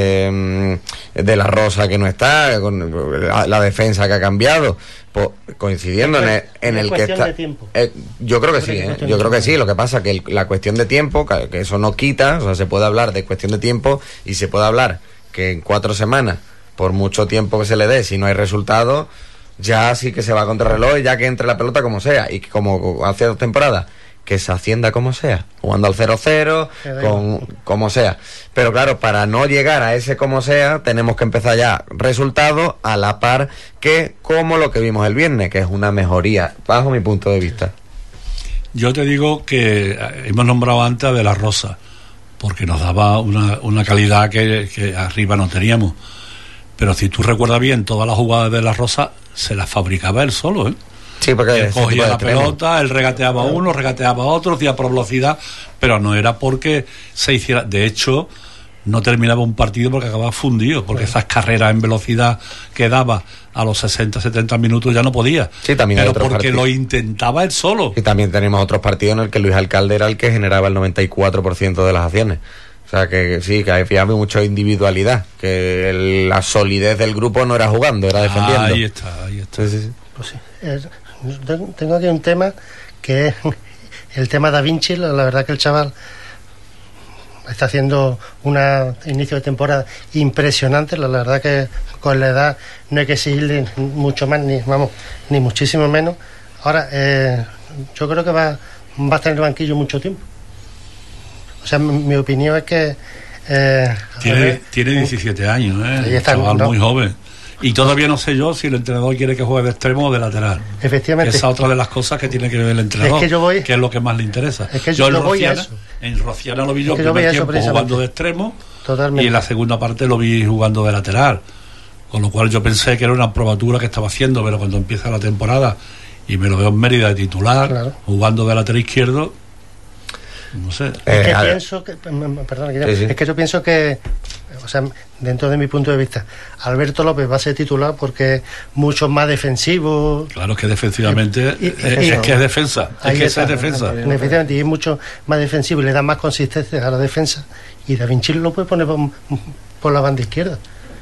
de la Rosa que no está, con la defensa que ha cambiado, pues, coincidiendo en el que está, yo creo que sí, yo creo que sí. Lo que pasa que la cuestión de tiempo, que eso no quita, o sea, se puede hablar de cuestión de tiempo y se puede hablar que en 4 semanas, por mucho tiempo que se le dé, si no hay resultado, ya sí que se va contra el reloj, ya que entre la pelota como sea, y como hace 2 temporadas que se ascienda como sea, jugando al 0-0, como sea. Pero claro, para no llegar a ese como sea, tenemos que empezar ya resultados a la par que como lo que vimos el viernes, que es una mejoría, bajo mi punto de vista. Yo te digo que hemos nombrado antes a De la Rosa, porque nos daba una calidad que arriba no teníamos. Pero si tú recuerdas bien, todas las jugadas de De la Rosa se las fabricaba él solo, ¿eh? Sí, porque él cogía la pelota, él regateaba uno, regateaba otro, hacía por velocidad, pero no era porque se hiciera. De hecho, no terminaba un partido porque acababa fundido, porque esas carreras en velocidad que daba a los 60-70 minutos ya no podía. Sí, también pero hay otros porque partidos. Lo intentaba él solo. Y también tenemos otros partidos en el que Luis Alcalde era el que generaba el 94% de las acciones. O sea que sí, que había mucha individualidad, que la solidez del grupo no era jugando, era defendiendo. Ahí está. Sí. Pues sí. Tengo aquí un tema que es el tema Da Vinci. La verdad que el chaval está haciendo un inicio de temporada impresionante. La verdad que con la edad no hay que exigirle mucho más, ni muchísimo menos. Ahora, yo creo que va a estar en el banquillo mucho tiempo. O sea, mi opinión es que tiene 17 años, ahí está, chaval, ¿no? muy joven. Y todavía no sé yo si el entrenador quiere que juegue de extremo o de lateral. Efectivamente. Esa es otra de las cosas que tiene que ver el entrenador, que es lo que más le interesa. Es que yo en Rociana lo vi yo el primer tiempo jugando de extremo. Totalmente. Y en la segunda parte lo vi jugando de lateral. Con lo cual yo pensé que era una probatura que estaba haciendo, pero cuando empieza la temporada y me lo veo en Mérida de titular, claro, jugando de lateral izquierdo, no sé. Es que pienso que, perdón, sí. Es que yo pienso que, o sea, dentro de mi punto de vista, Alberto López va a ser titular porque es mucho más defensivo. Claro, es que defensivamente es que es defensa, es que esa es defensa. Efectivamente, y es mucho más defensivo y le da más consistencia a la defensa. Y Da Vinci lo puede poner por la banda izquierda.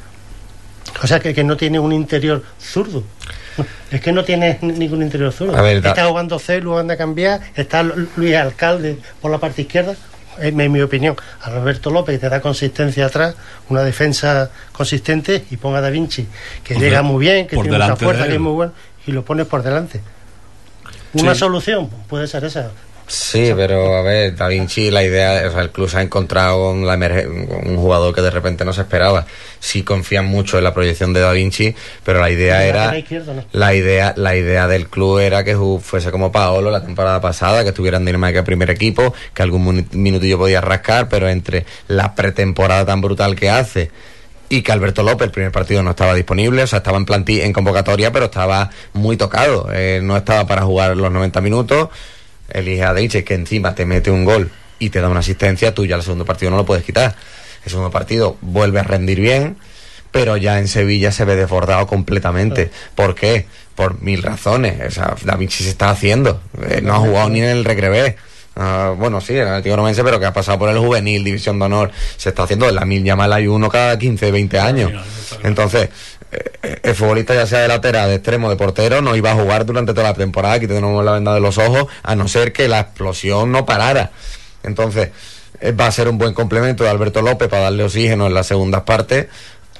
O sea, que no tiene un interior zurdo. Es que no tiene ningún interior zurdo. Está jugando Celu, anda a cambiar. Está Luis Alcalde por la parte izquierda. En mi opinión, a Roberto López, que te da consistencia atrás, una defensa consistente, y ponga a Da Vinci, que llega muy bien, que tiene mucha fuerza, que es muy bueno, y lo pones por delante. Una solución puede ser esa. Sí, pero a ver, Da Vinci, la idea, o sea, el club se ha encontrado con un jugador que de repente no se esperaba. Sí confían mucho en la proyección de Da Vinci, pero la idea era, la idea del club era que fuese como Paolo la temporada pasada, que estuviera en Dinamarca primer equipo, que algún minutillo podía rascar, pero entre la pretemporada tan brutal que hace y que Alberto López el primer partido no estaba disponible, o sea, estaba en convocatoria, pero estaba muy tocado, no estaba para jugar los 90 minutos. Elige a Da Vinci, que encima te mete un gol y te da una asistencia, tú ya el segundo partido no lo puedes quitar. El segundo partido vuelve a rendir bien, pero ya en Sevilla se ve desbordado completamente. ¿Por qué? Por 1000 razones. O sea, Da Vinci se está haciendo, no ha jugado ni en el Recrevé. Bueno, sí, en el Atlético Numense, pero que ha pasado por el juvenil, división de honor, se está haciendo. En la Lamine Yamal hay uno cada 15, 20 años. Entonces, el futbolista, ya sea de lateral, de extremo, de portero, no iba a jugar durante toda la temporada. Aquí tenemos la venda de los ojos, a no ser que la explosión no parara. Entonces, va a ser un buen complemento de Alberto López para darle oxígeno en las segundas partes,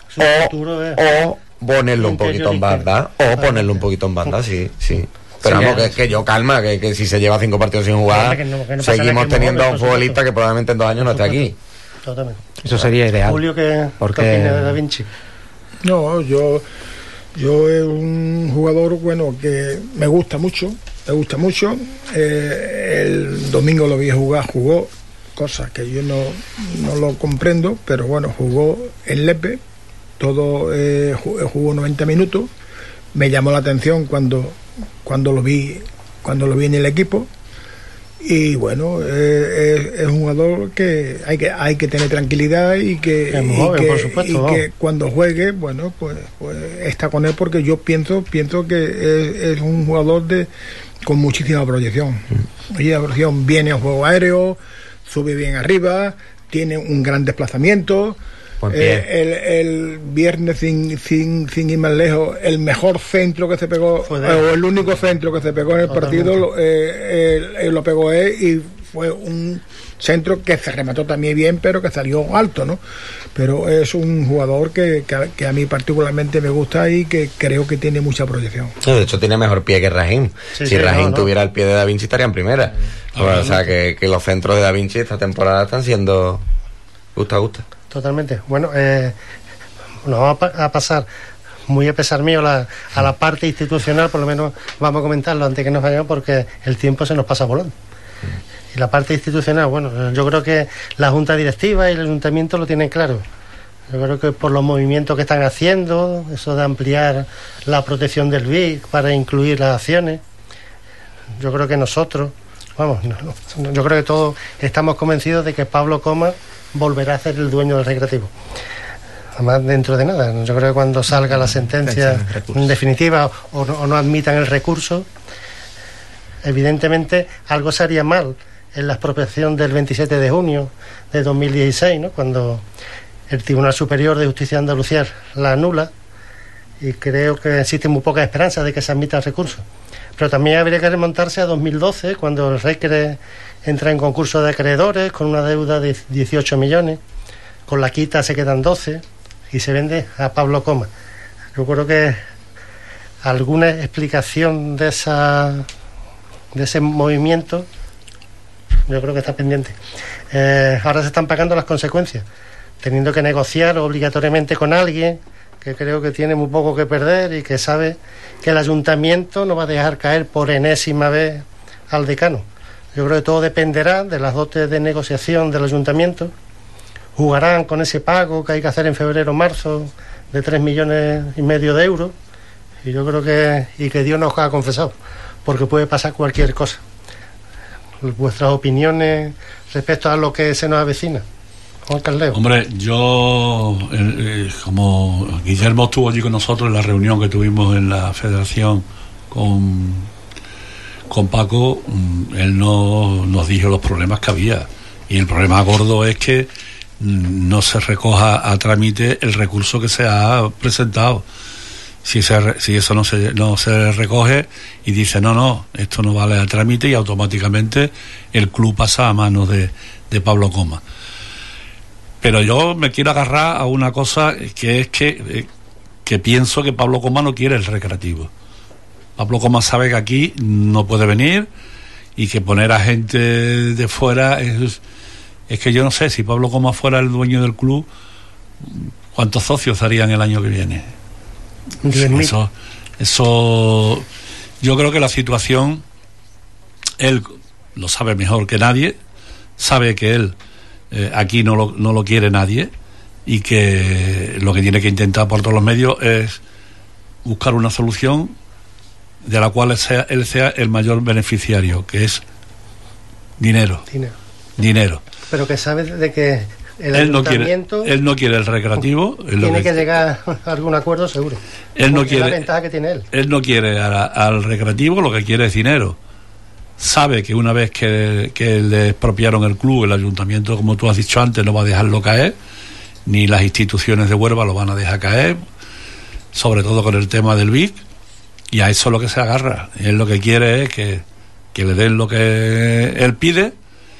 o ponerlo un poquito en banda, sí. Pero vamos, que yo calma, que si se lleva 5 partidos sin jugar, que no seguimos teniendo a un futbolista que probablemente en 2 años no esté aquí. Totalmente. Eso sería ideal. Julio, ¿qué opina de Da Vinci? No, yo es un jugador, bueno, que me gusta mucho. El domingo lo vi jugar, jugó, cosas que yo no lo comprendo, pero bueno, jugó en Lepe, jugó 90 minutos. Me llamó la atención cuando lo vi en el equipo, y bueno, es un jugador que hay que tener tranquilidad y que cuando juegue, bueno, pues está con él, porque yo pienso que es un jugador con muchísima proyección. Viene a juego aéreo, sube bien arriba, tiene un gran desplazamiento. El viernes, sin ir más lejos, el mejor centro que se pegó, o el único centro que se pegó en el partido, lo pegó él, y fue un centro que se remató también bien, pero que salió alto, ¿no? Pero es un jugador que a mí particularmente me gusta y que creo que tiene mucha proyección. De hecho, tiene mejor pie que Raheem. Si Raheem tuviera el pie de Da Vinci, estaría en primera. O sea, que los centros de Da Vinci esta temporada están siendo gusta. Totalmente. Bueno, nos vamos a pasar, muy a pesar mío, a la parte institucional. Por lo menos vamos a comentarlo antes que nos vayamos, porque el tiempo se nos pasa volando. Y la parte institucional, bueno, yo creo que la Junta Directiva y el Ayuntamiento lo tienen claro. Yo creo que por los movimientos que están haciendo, eso de ampliar la protección del BIC para incluir las acciones, yo creo que nosotros, yo creo que todos estamos convencidos de que Pablo Coma volverá a ser el dueño del Recreativo. Además, dentro de nada, yo creo que cuando salga la sentencia definitiva o no admitan el recurso, evidentemente algo se haría mal en la expropiación del 27 de junio de 2016, ¿no? Cuando el Tribunal Superior de Justicia de Andalucía la anula, y creo que existe muy poca esperanza de que se admita el recurso. Pero también habría que remontarse a 2012, cuando el Recre entra en concurso de acreedores con una deuda de 18 millones, con la quita se quedan 12 y se vende a Pablo Coma. Yo creo que alguna explicación de ese movimiento, yo creo que está pendiente. Ahora se están pagando las consecuencias, teniendo que negociar obligatoriamente con alguien que creo que tiene muy poco que perder y que sabe que el ayuntamiento no va a dejar caer por enésima vez al decano. Yo creo que todo dependerá de las dotes de negociación del ayuntamiento. Jugarán con ese pago que hay que hacer en febrero o marzo de 3,5 millones de euros, y yo creo que Dios nos ha confesado, porque puede pasar cualquier cosa. Vuestras opiniones respecto a lo que se nos avecina, Juan Carleo. Hombre, yo, como Guillermo estuvo allí con nosotros en la reunión que tuvimos en la federación con Paco, él nos dijo los problemas que había, y el problema gordo es que no se recoja a trámite el recurso que se ha presentado. Si eso no se recoge y dice no, esto no vale a trámite, y automáticamente el club pasa a manos de Pablo Coma. Pero yo me quiero agarrar a una cosa, que es que pienso que Pablo Coma no quiere el recreativo. Pablo Coma sabe que aquí no puede venir, y que poner a gente de fuera es que yo no sé, si Pablo Coma fuera el dueño del club, ¿cuántos socios harían el año que viene? 10.000. Eso yo creo que la situación, él lo sabe mejor que nadie, sabe que él aquí no lo quiere nadie, y que lo que tiene que intentar por todos los medios es buscar una solución de la cual él sea el mayor beneficiario, que es dinero. Pero que sabe de que el ayuntamiento él no quiere el recreativo, tiene que llegar a algún acuerdo seguro. Él no quiere, es la ventaja que tiene él. Él no quiere al recreativo, lo que quiere es dinero. Sabe que una vez que le expropiaron el club, el ayuntamiento, como tú has dicho antes, no va a dejarlo caer, ni las instituciones de Huelva lo van a dejar caer, sobre todo con el tema del BIC, y a eso es lo que se agarra. Él lo que quiere es que le den lo que él pide,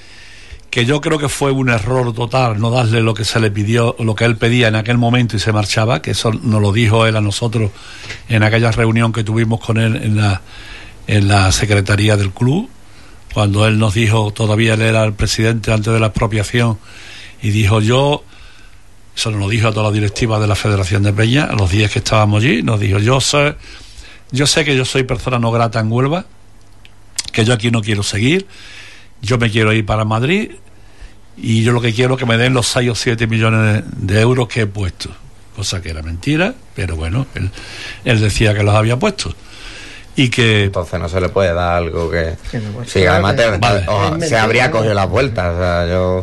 que yo creo que fue un error total no darle lo que se le pidió, lo que él pedía en aquel momento, y se marchaba, que eso nos lo dijo él a nosotros en aquella reunión que tuvimos con él en la secretaría del club, cuando él nos dijo, todavía él era el presidente antes de la expropiación, y dijo eso nos lo dijo a toda la directiva de la Federación de Peña, a los días que estábamos allí, nos dijo, yo sé que yo soy persona no grata en Huelva, que yo aquí no quiero seguir, yo me quiero ir para Madrid, y yo lo que quiero es que me den los 6 o 7 millones de euros que he puesto, cosa que era mentira, pero bueno, él decía que los había puesto, y que entonces no se le puede dar algo que no, sí, además vale. Se habría cogido las vueltas, o sea, yo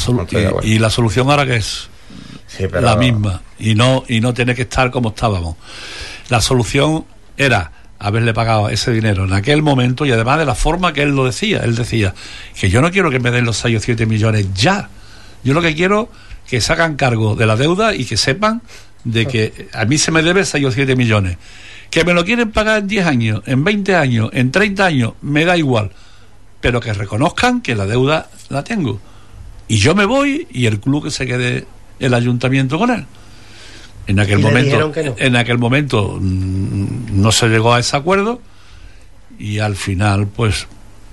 y la solución ahora que es la misma, y no tiene que estar como estábamos. La solución era haberle pagado ese dinero en aquel momento, y además de la forma que él lo decía. Él decía que yo no quiero que me den los 6 o 7 millones ya, yo lo que quiero que se hagan cargo de la deuda y que sepan de que a mí se me debe 6 o 7 millones, que me lo quieren pagar en 10 años, en 20 años, en 30 años, me da igual, pero que reconozcan que la deuda la tengo, y yo me voy, y el club que se quede el ayuntamiento con él. En aquel momento no se llegó a ese acuerdo, y al final pues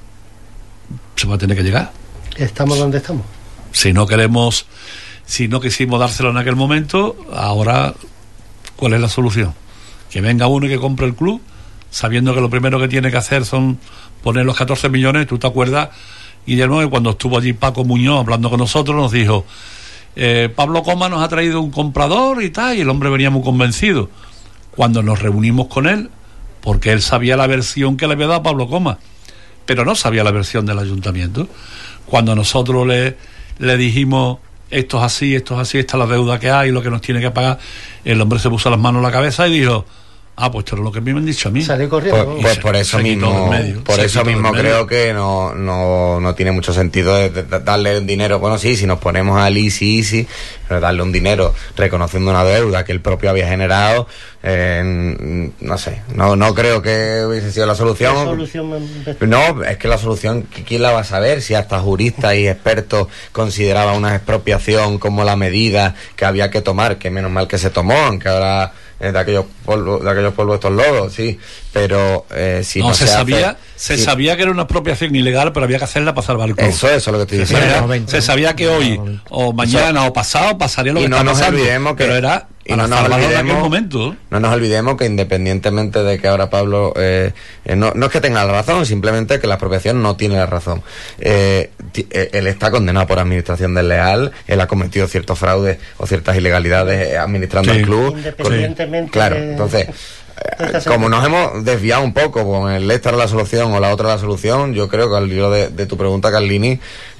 se va a tener que llegar. Estamos donde estamos. Si no quisimos dárselo en aquel momento, ahora ¿cuál es la solución? Que venga uno y que compre el club, sabiendo que lo primero que tiene que hacer son poner los 14 millones. Tú te acuerdas, Guillermo, que cuando estuvo allí Paco Muñoz hablando con nosotros, nos dijo, Pablo Coma nos ha traído un comprador y tal, y el hombre venía muy convencido. Cuando nos reunimos con él, porque él sabía la versión que le había dado Pablo Coma, pero no sabía la versión del ayuntamiento. Cuando nosotros le dijimos, esto es así, esta es la deuda que hay, lo que nos tiene que pagar, el hombre se puso las manos en la cabeza y dijo, pues esto es lo que me han dicho a mí. Salió corriendo. Pues por eso mismo creo que no tiene mucho sentido de darle un dinero. Bueno, sí, si nos ponemos al easy, pero darle un dinero reconociendo una deuda que el propio había generado, no sé, no creo que hubiese sido la solución. No, es que la solución, ¿quién la va a saber? Si hasta juristas y expertos consideraban una expropiación como la medida que había que tomar, que menos mal que se tomó, aunque ahora de aquellos polvos estos lodos, sí, pero si no se sabía, sabía que era una expropiación ilegal, pero había que hacerla para salvar el club. Eso es lo que estoy diciendo. Se sabía que hoy o mañana o pasado pasaría lo que está pasando, pero era Y no nos olvidemos que independientemente de que ahora Pablo no es que tenga la razón, simplemente que la expropiación no tiene la razón. Él está condenado por administración desleal, él ha cometido ciertos fraudes o ciertas ilegalidades administrando el club. Independientemente claro, entonces como nos hemos desviado un poco con el esta era la solución o la otra la solución, yo creo que al hilo de tu pregunta, Carlini,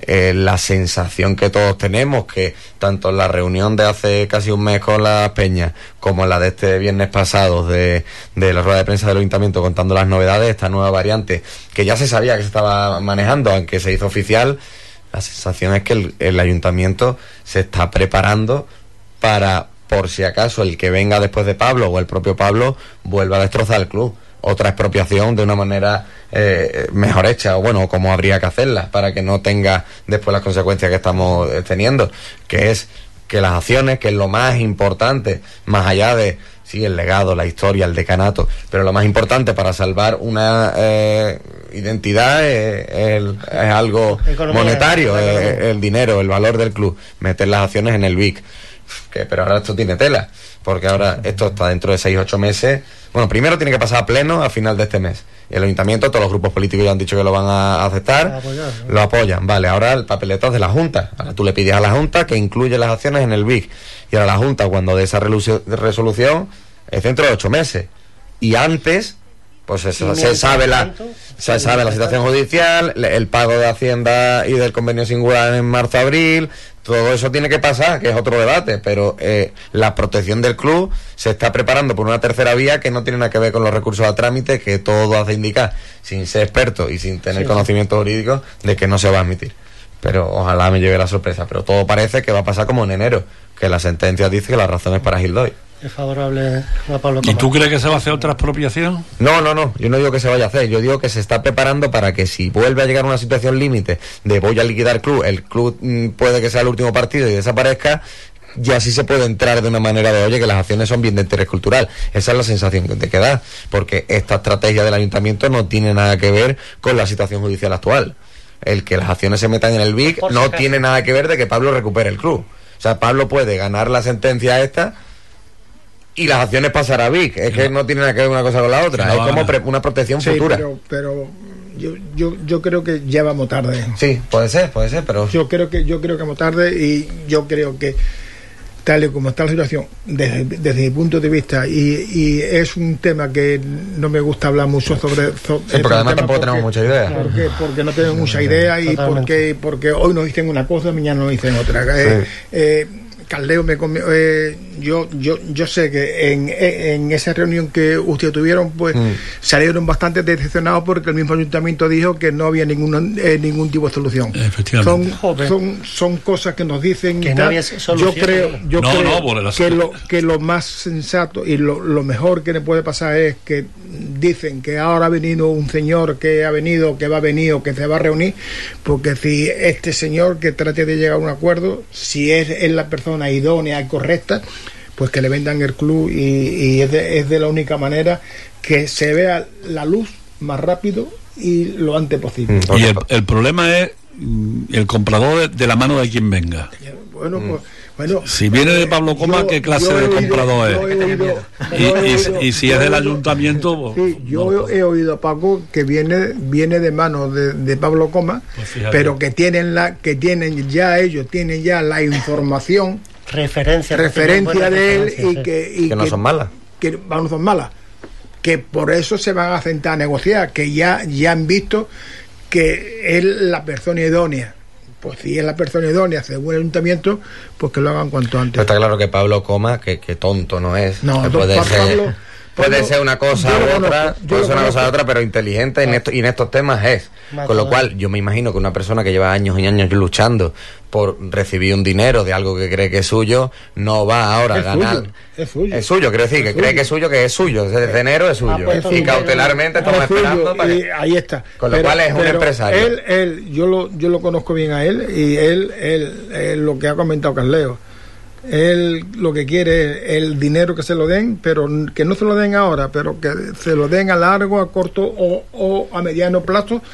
la sensación que todos tenemos, que tanto en la reunión de hace casi un mes con las peñas como en la de este viernes pasado de la rueda de prensa del ayuntamiento contando las novedades, esta nueva variante que ya se sabía que se estaba manejando, aunque se hizo oficial, la sensación es que el ayuntamiento se está preparando para, por si acaso el que venga después de Pablo o el propio Pablo vuelva a destrozar el club. Otra expropiación de una manera mejor hecha, o bueno, como habría que hacerla, para que no tenga después las consecuencias que estamos teniendo, que es que las acciones, que es lo más importante, más allá de, sí, el legado, la historia, el decanato, pero lo más importante para salvar una identidad es algo monetario, el dinero, el valor del club, meter las acciones en el BIC. Pero ahora esto tiene tela, porque ahora esto está dentro de 6-8 meses. Bueno, primero tiene que pasar a pleno a final de este mes. El ayuntamiento, todos los grupos políticos ya han dicho que lo van a aceptar, lo apoyan. Vale, ahora el papeleto es de la Junta. Ahora tú le pides a la Junta que incluya las acciones en el BIC. Y ahora la Junta, cuando dé esa resolución, es dentro de 8 meses. Y antes, pues se sabe la situación judicial, el pago de Hacienda y del convenio singular en marzo-abril. Todo eso tiene que pasar, que es otro debate, pero la protección del club se está preparando por una tercera vía que no tiene nada que ver con los recursos a trámite, que todo hace indicar, sin ser experto y sin tener conocimiento jurídico, de que no se va a admitir. Pero ojalá me lleve la sorpresa, pero todo parece que va a pasar como en enero, que la sentencia dice que la razón es para Gildoy. Es favorable a Pablo Coma. ¿Y tú crees que se va a hacer otra expropiación? No, yo no digo que se vaya a hacer, yo digo que se está preparando para que si vuelve a llegar a una situación límite de voy a liquidar el club puede que sea el último partido y desaparezca, ya sí se puede entrar de una manera de, oye, que las acciones son bien de interés cultural. Esa es la sensación que te queda, porque esta estrategia del ayuntamiento no tiene nada que ver con la situación judicial actual. El que las acciones se metan en el BIC no tiene nada que ver de que Pablo recupere el club. O sea, Pablo puede ganar la sentencia esta y las acciones pasar a Vic, es que no tiene nada que ver una cosa con la otra, es como una protección futura. Pero yo creo que ya vamos tarde. Sí, puede ser, pero yo creo que vamos tarde, y yo creo que tal y como está la situación desde mi punto de vista, y es un tema que no me gusta hablar mucho sobre porque además tampoco tenemos mucha idea. Porque no tenemos mucha idea, y porque hoy nos dicen una cosa, mañana nos dicen otra. Caldeo yo sé que en esa reunión que ustedes tuvieron, pues salieron bastante decepcionados, porque el mismo ayuntamiento dijo que no había ningún tipo de solución. Efectivamente. Son cosas que nos dicen que no había solución. Yo creo que lo más sensato y lo mejor que le puede pasar es que dicen que ahora ha venido un señor que va a venir o que se va a reunir, porque si este señor que trate de llegar a un acuerdo, si es la persona idónea y correcta, pues que le vendan el club, y es de la única manera que se vea la luz más rápido y lo antes posible. Y el problema es el comprador de la mano de quien venga. Bueno, si viene de Pablo Coma, ¿qué clase de comprador es? Y si es del ayuntamiento... Yo he oído a Paco que viene de manos de Pablo Coma, pues pero que tienen ellos tienen ya la información, referencia de él, y que no son malas. Que no son malas. Que por eso se van a sentar a negociar, que ya han visto que es la persona idónea. Pues si es la persona idónea según el ayuntamiento, pues que lo hagan cuanto antes. Pero está claro que Pablo Coma, que tonto no es. No, puede ser una cosa u otra, pero inteligente en estos temas es. Con lo cual, yo me imagino que una persona que lleva años y años luchando por recibir un dinero de algo que cree que es suyo, no va ahora a ganar. Es suyo, quiero decir, que cree que es suyo, desde enero es suyo. Y cautelarmente estamos esperando para que... Ahí está. Con lo cual es un empresario. Yo lo conozco bien a él, y él lo que ha comentado Carleo. Él lo que quiere es el dinero, que se lo den, pero que no se lo den ahora, pero que se lo den a largo, a corto o a mediano plazo,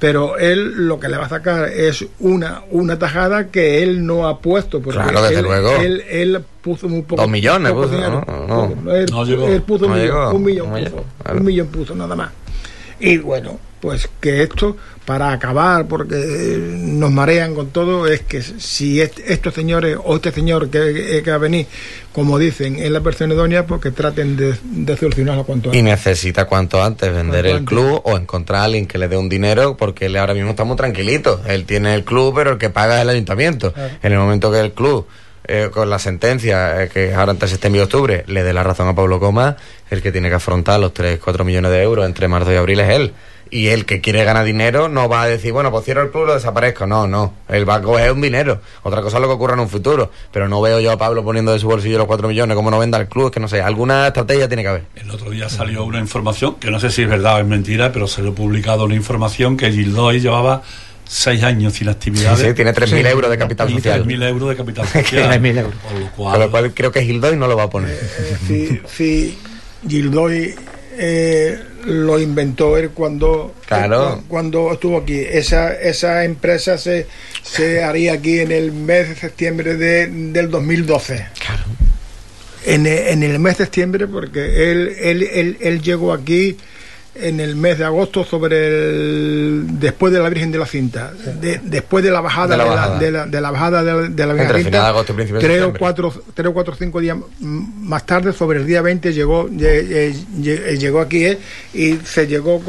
pero él lo que le va a sacar es una tajada que él no ha puesto, porque claro, desde luego. Él puso muy poco. 2 millones poco puso, dinero, no. Él puso un millón, claro. un millón puso nada más. Y bueno, pues que esto, para acabar, porque nos marean con todo, es que si estos señores o este señor que va a venir, como dicen, es la persona idónea, pues que traten de solucionarlo cuanto antes. Y necesita cuanto antes vender el club o encontrar a alguien que le dé un dinero, porque él ahora mismo está muy tranquilito. Él tiene el club, pero el que paga es el ayuntamiento. Claro. En el momento que el club, con la sentencia, que ahora entre septiembre y octubre, le dé la razón a Pablo Coma, el que tiene que afrontar los 3-4 millones de euros entre marzo y abril es él. Y el que quiere ganar dinero no va a decir, bueno, pues cierro el club y lo desaparezco. No. Él va a coger un dinero. Otra cosa es lo que ocurra en un futuro. Pero no veo yo a Pablo poniendo de su bolsillo los 4 millones, como no venda el club, es que no sé, alguna estrategia tiene que haber. El otro día salió una información, que no sé si es verdad o es mentira, pero salió publicado una información que Gildoy llevaba 6 años sin actividades. Sí, tiene 3.000 euros de capital social. 3.000 euros de capital social. 3.000 euros. Con lo cual creo que Gildoy no lo va a poner. Sí, Gildoy lo inventó él cuando estuvo aquí. Esa empresa se haría aquí en el mes de septiembre del 2012. Claro. En el mes de septiembre, porque él llegó aquí en el mes de agosto, después de la Virgen de la Cinta, después de la bajada de la bajada de la Virgen de la Cinta, agosto, 3 o 4 o 5 días más tarde, sobre el día 20 llegó aquí, y se llegó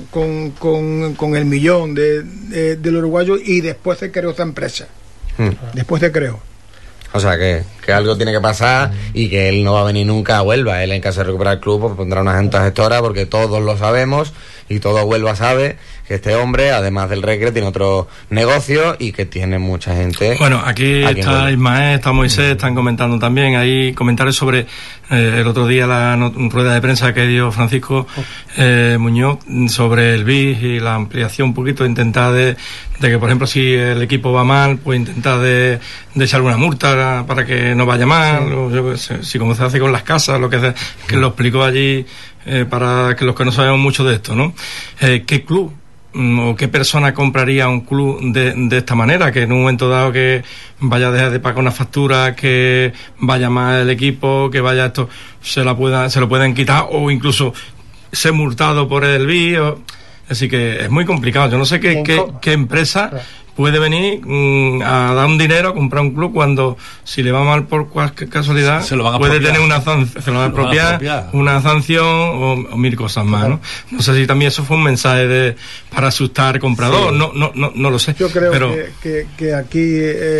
con el millón del uruguayo, y después se creó esta empresa. Después se creó. O sea, que algo tiene que pasar y que él no va a venir nunca a Huelva. Él, en caso de recuperar el club, pues pondrá una junta gestora, porque todos lo sabemos y todo Huelva sabe que este hombre, además del Recre, tiene otro negocio y que tiene mucha gente. Bueno, aquí está Ismael, está Moisés, están comentando también. Hay comentarios sobre el otro día la rueda de prensa que dio Francisco Muñoz sobre el BIS y la ampliación un poquito, intentar de que, por ejemplo, si el equipo va mal, pues intentar de echar una multa para que no vaya mal, sí. O yo, si como se hace con las casas, lo que lo explicó allí, para que los que no sabemos mucho de esto, ¿no? ¿Qué club o qué persona compraría un club de esta manera? Que en un momento dado que vaya a dejar de pagar una factura, que vaya mal el equipo, que vaya esto, se lo pueden quitar, o incluso ser multado por el BIS. Así que es muy complicado. Yo no sé qué empresa puede venir a dar un dinero a comprar un club cuando, si le va mal por cualquier casualidad, puede tener una sanción, se lo va a apropiar, una sanción o mil cosas más, ¿no? No sé si también eso fue un mensaje para asustar al comprador, sí. No lo sé. Yo creo que aquí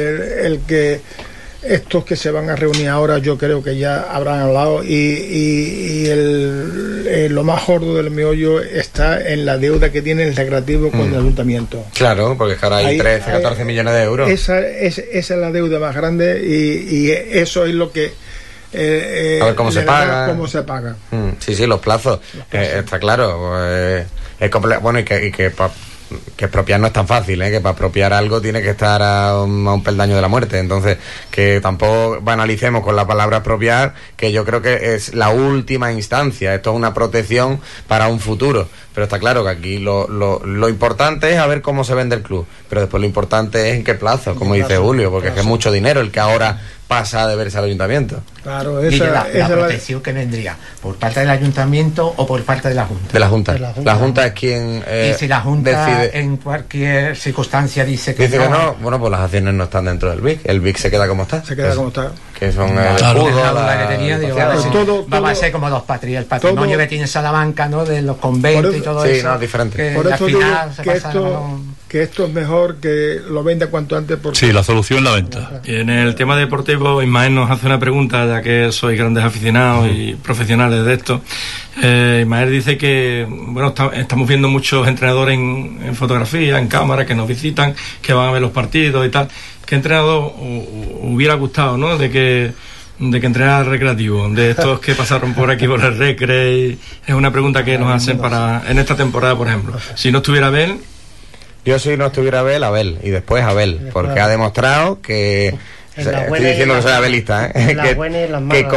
estos que se van a reunir ahora, yo creo que ya habrán hablado, y lo más gordo del meollo está en la deuda que tiene el Recreativo con el ayuntamiento. Claro, porque ahora hay 13, 14 millones de euros. Esa es la deuda más grande, y eso es lo que a ver cómo se paga. Sí, los plazos. Está claro. Bueno, y que expropiar no es tan fácil, que para expropiar algo tiene que estar a un peldaño de la muerte. Entonces, que tampoco banalicemos con la palabra expropiar, que yo creo que es la última instancia. Esto es una protección para un futuro, pero está claro que aquí lo importante es a ver cómo se vende el club, pero después lo importante es en qué plazo, como dice Julio, porque es que es mucho dinero el que ahora pasa a deberse al ayuntamiento. Claro, la protección que vendría por parte del ayuntamiento o por parte de la Junta. De la Junta. La Junta es quien y si la Junta decide, en cualquier circunstancia dice que no, bueno, pues las acciones no están dentro del BIC. El BIC se queda como está. Que son el escudo, va a ser como los el patrimonio que tiene Salamanca, ¿no? De los conventos y todo eso. Sí, no, es diferente. Por eso digo que esto es mejor que lo venda cuanto antes. Sí, la solución es la venta. Y en el tema deportivo, Ismael nos hace una pregunta, ya que sois grandes aficionados y profesionales de esto. Ismael dice que, bueno, estamos viendo muchos entrenadores en fotografía, en cámara, que nos visitan, que van a ver los partidos y tal. ¿Qué entrenador hubiera gustado, ¿no? de que entrenara el Recreativo, de estos que pasaron por aquí por el Recre? Es una pregunta que nos hacen en esta temporada, por ejemplo. Si no estuviera Abel. Yo, si no estuviera Abel, y después Abel, porque ha demostrado que... estoy diciendo que soy abelista,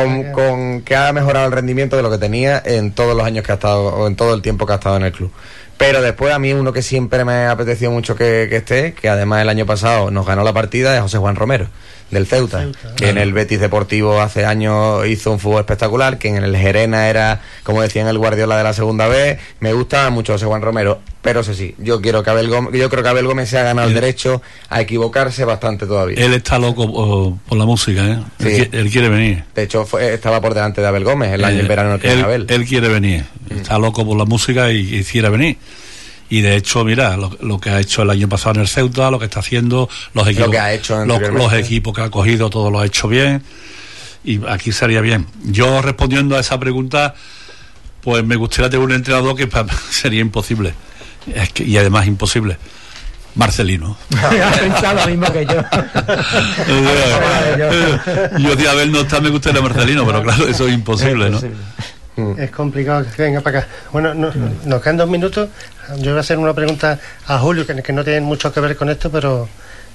que ha mejorado el rendimiento de lo que tenía en todos los años que ha estado, o en todo el tiempo que ha estado en el club. Pero después a mí uno que siempre me ha apetecido mucho que esté, que además el año pasado nos ganó la partida, es José Juan Romero, del Ceuta, que en el Betis Deportivo hace años hizo un fútbol espectacular, que en el Gerena era, como decían, el Guardiola de la segunda vez. Me gusta mucho José Juan Romero, pero eso sí, yo creo que Abel Gómez se ha ganado el derecho a equivocarse bastante todavía. Él está loco por la música, ¿eh? Sí. Él quiere venir. De hecho, estaba por delante de Abel Gómez el verano en el que vino Abel. Él quiere venir, está loco por la música y quiere venir. Y de hecho, mira, lo que ha hecho el año pasado en el Ceuta, lo que está haciendo, los equipos que ha cogido, todo lo ha hecho bien. Y aquí sería bien. Yo, respondiendo a esa pregunta, pues me gustaría tener un entrenador que sería imposible. Y además imposible. Marcelino. Ha pensado lo mismo que yo. Yo de Abel no está, me gustaría Marcelino, pero claro, eso es imposible, ¿no? Es complicado que venga para acá. Bueno, nos quedan 2 minutos. Yo voy a hacer una pregunta a Julio, que no tiene mucho que ver con esto, pero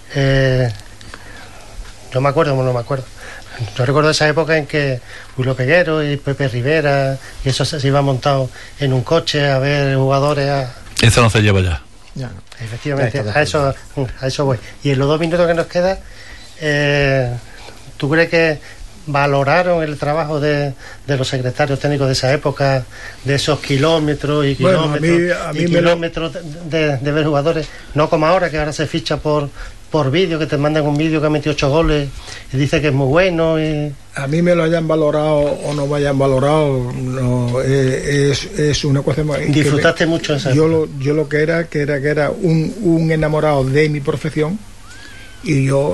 yo me acuerdo, no me acuerdo. Yo recuerdo esa época en que Julio Peguero y Pepe Rivera, y eso se iba montado en un coche a ver jugadores. Eso no se lleva ya. Ya no. Efectivamente, a eso voy. Y en los 2 minutos que nos queda, ¿tú crees que valoraron el trabajo de los secretarios técnicos de esa época, de esos kilómetros y kilómetros de ver jugadores, no como ahora, que ahora se ficha por vídeo, que te mandan un vídeo que ha metido 8 goles y dice que es muy bueno? A mí me lo hayan valorado o no me hayan valorado, no, es una cosa más. ¿Disfrutaste mucho esa época? Yo lo que era un enamorado de mi profesión. Y yo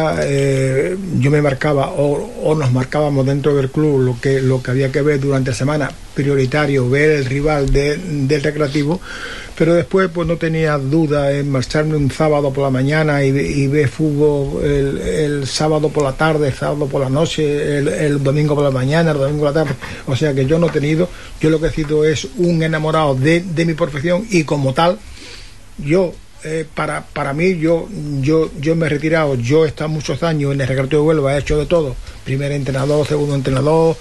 me marcaba o nos marcábamos dentro del club lo que había que ver durante la semana, prioritario ver el rival del Recreativo, pero después pues no tenía duda en marcharme un sábado por la mañana y ver fútbol el sábado por la tarde, el sábado por la noche, el domingo por la mañana, el domingo por la tarde. O sea que yo lo que he sido es un enamorado de mi profesión, y como tal yo para mí, yo me he retirado. Yo he estado muchos años en el Recreativo de Huelva, he hecho de todo: primer entrenador, segundo entrenador,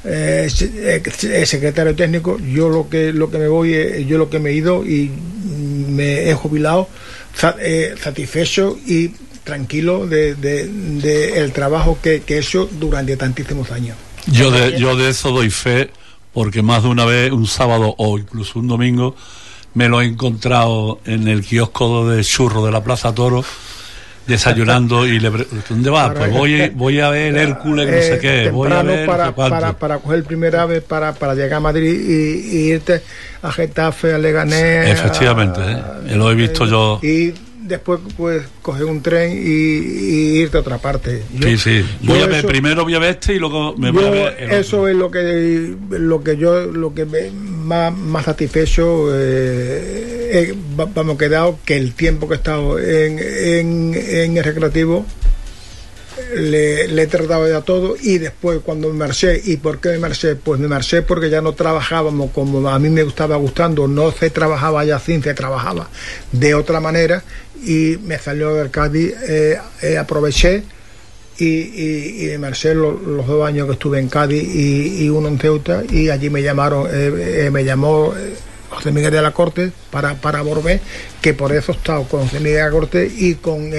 secretario técnico. Yo lo que me voy, yo lo que me he ido y me he jubilado satisfecho y tranquilo de el trabajo que he hecho durante tantísimos años. Yo de eso doy fe, porque más de una vez, un sábado o incluso un domingo, me lo he encontrado en el kiosco de churro de la Plaza Toro, desayunando, y le pregunto: ¿dónde vas? Pues voy a ver Hércules, no sé qué, voy a ver para coger el primer ave para llegar a Madrid y irte a Getafe, a Leganés. Efectivamente, lo he visto yo. Y después pues coger un tren y irte a otra parte. Sí. Primero voy a ver y luego me voy a ver el eso otro. Es lo que me más satisfecho vamos quedado, que el tiempo que he estado en el Recreativo le he tratado ya todo. Y después, cuando me marché, ¿y por qué me marché? Pues me marché porque ya no trabajábamos como a mí me estaba gustando, no se trabajaba ya así, se trabajaba de otra manera, y me salió del Cádiz, aproveché y me marché los 2 años que estuve en Cádiz y uno en Ceuta, y allí me llamó José Miguel de la Corte para volver, que por eso he estado con José Miguel de la Corte y con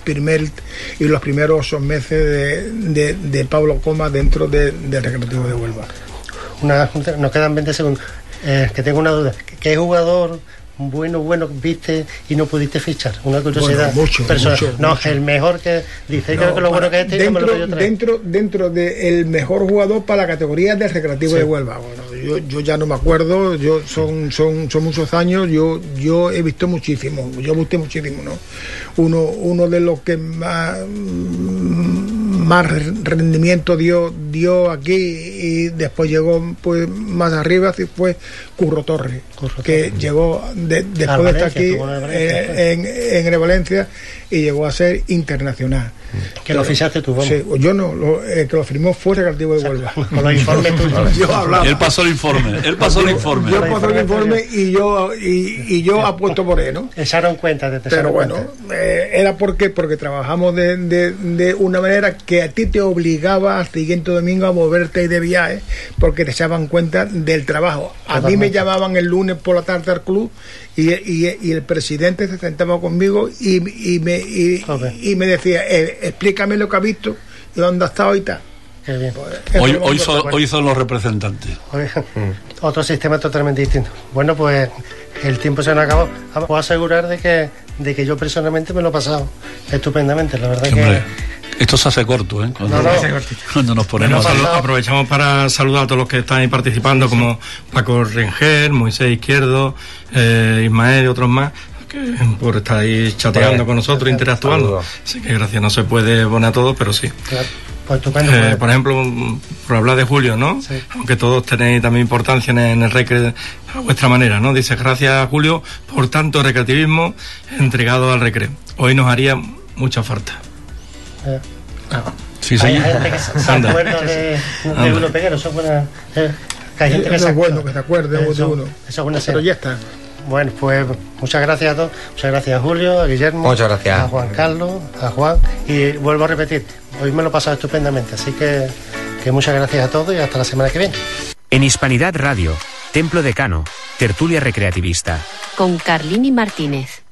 los primeros 8 meses de Pablo Coma dentro del Recreativo de Huelva. Nos quedan 20 segundos. Que tengo una duda. ¿Qué jugador bueno viste y no pudiste fichar? Una curiosidad. Bueno, mucho. El mejor que dice, creo que lo bueno que es este, dentro del mejor jugador para la categoría del Recreativo de Huelva. Bueno, yo ya no me acuerdo, son muchos años, yo he visto muchísimo, yo gusté muchísimo, ¿no? Uno de los que más rendimiento dio aquí y después llegó pues más arriba, así fue Curro Torres, que llegó después de estar aquí en el Valencia, y llegó a ser internacional. Que lo fichaste tú, vamos. Sí, yo no, el que lo firmó fue el Recreativo de Huelva. Con los informes tuyos. Yo hablaba. Él pasó el informe. Yo pasó el informe y yo apuesto por él, ¿no? Echaron cuenta. Pero bueno, era porque trabajamos de una manera que a ti te obligaba al siguiente Domingo a moverte de viaje porque te echaban cuenta del trabajo. A mí me llamaban el lunes por la tarde al club y el presidente se sentaba conmigo y me decía, explícame lo que has visto y dónde has estado y tal. Qué bien. Hoy son los representantes. Otro sistema totalmente distinto. Bueno, pues el tiempo se nos acabó. Puedo asegurar de que yo personalmente me lo he pasado estupendamente. La verdad que esto se hace corto, ¿eh? Cuando nos ponemos aprovechamos para saludar a todos los que están ahí participando, como Paco Rengel, Moisés Izquierdo, Ismael y otros más, por estar ahí chateando con nosotros, interactuando. Así que gracias, no se puede poner a todos, pero sí. Claro. Pues estupendo, por ejemplo, por hablar de Julio, ¿no? Sí. Aunque todos tenéis también importancia en el recre a vuestra manera, ¿no? Dice, gracias Julio por tanto recreativismo entregado al recre. Hoy nos haría mucha falta. Sí, hay gente que se acuerda de uno peguero, eso es buena. Hay gente que es bueno que se acuerde de uno. Eso es buena. Pero ya está. Bueno, pues muchas gracias a todos. Muchas gracias a Julio, a Guillermo, muchas gracias a Juan Carlos, a Juan. Y vuelvo a repetir, hoy me lo he pasado estupendamente. Así que muchas gracias a todos y hasta la semana que viene. En Hispanidad Radio, Templo de Cano, tertulia recreativista. Con Carlini Martínez.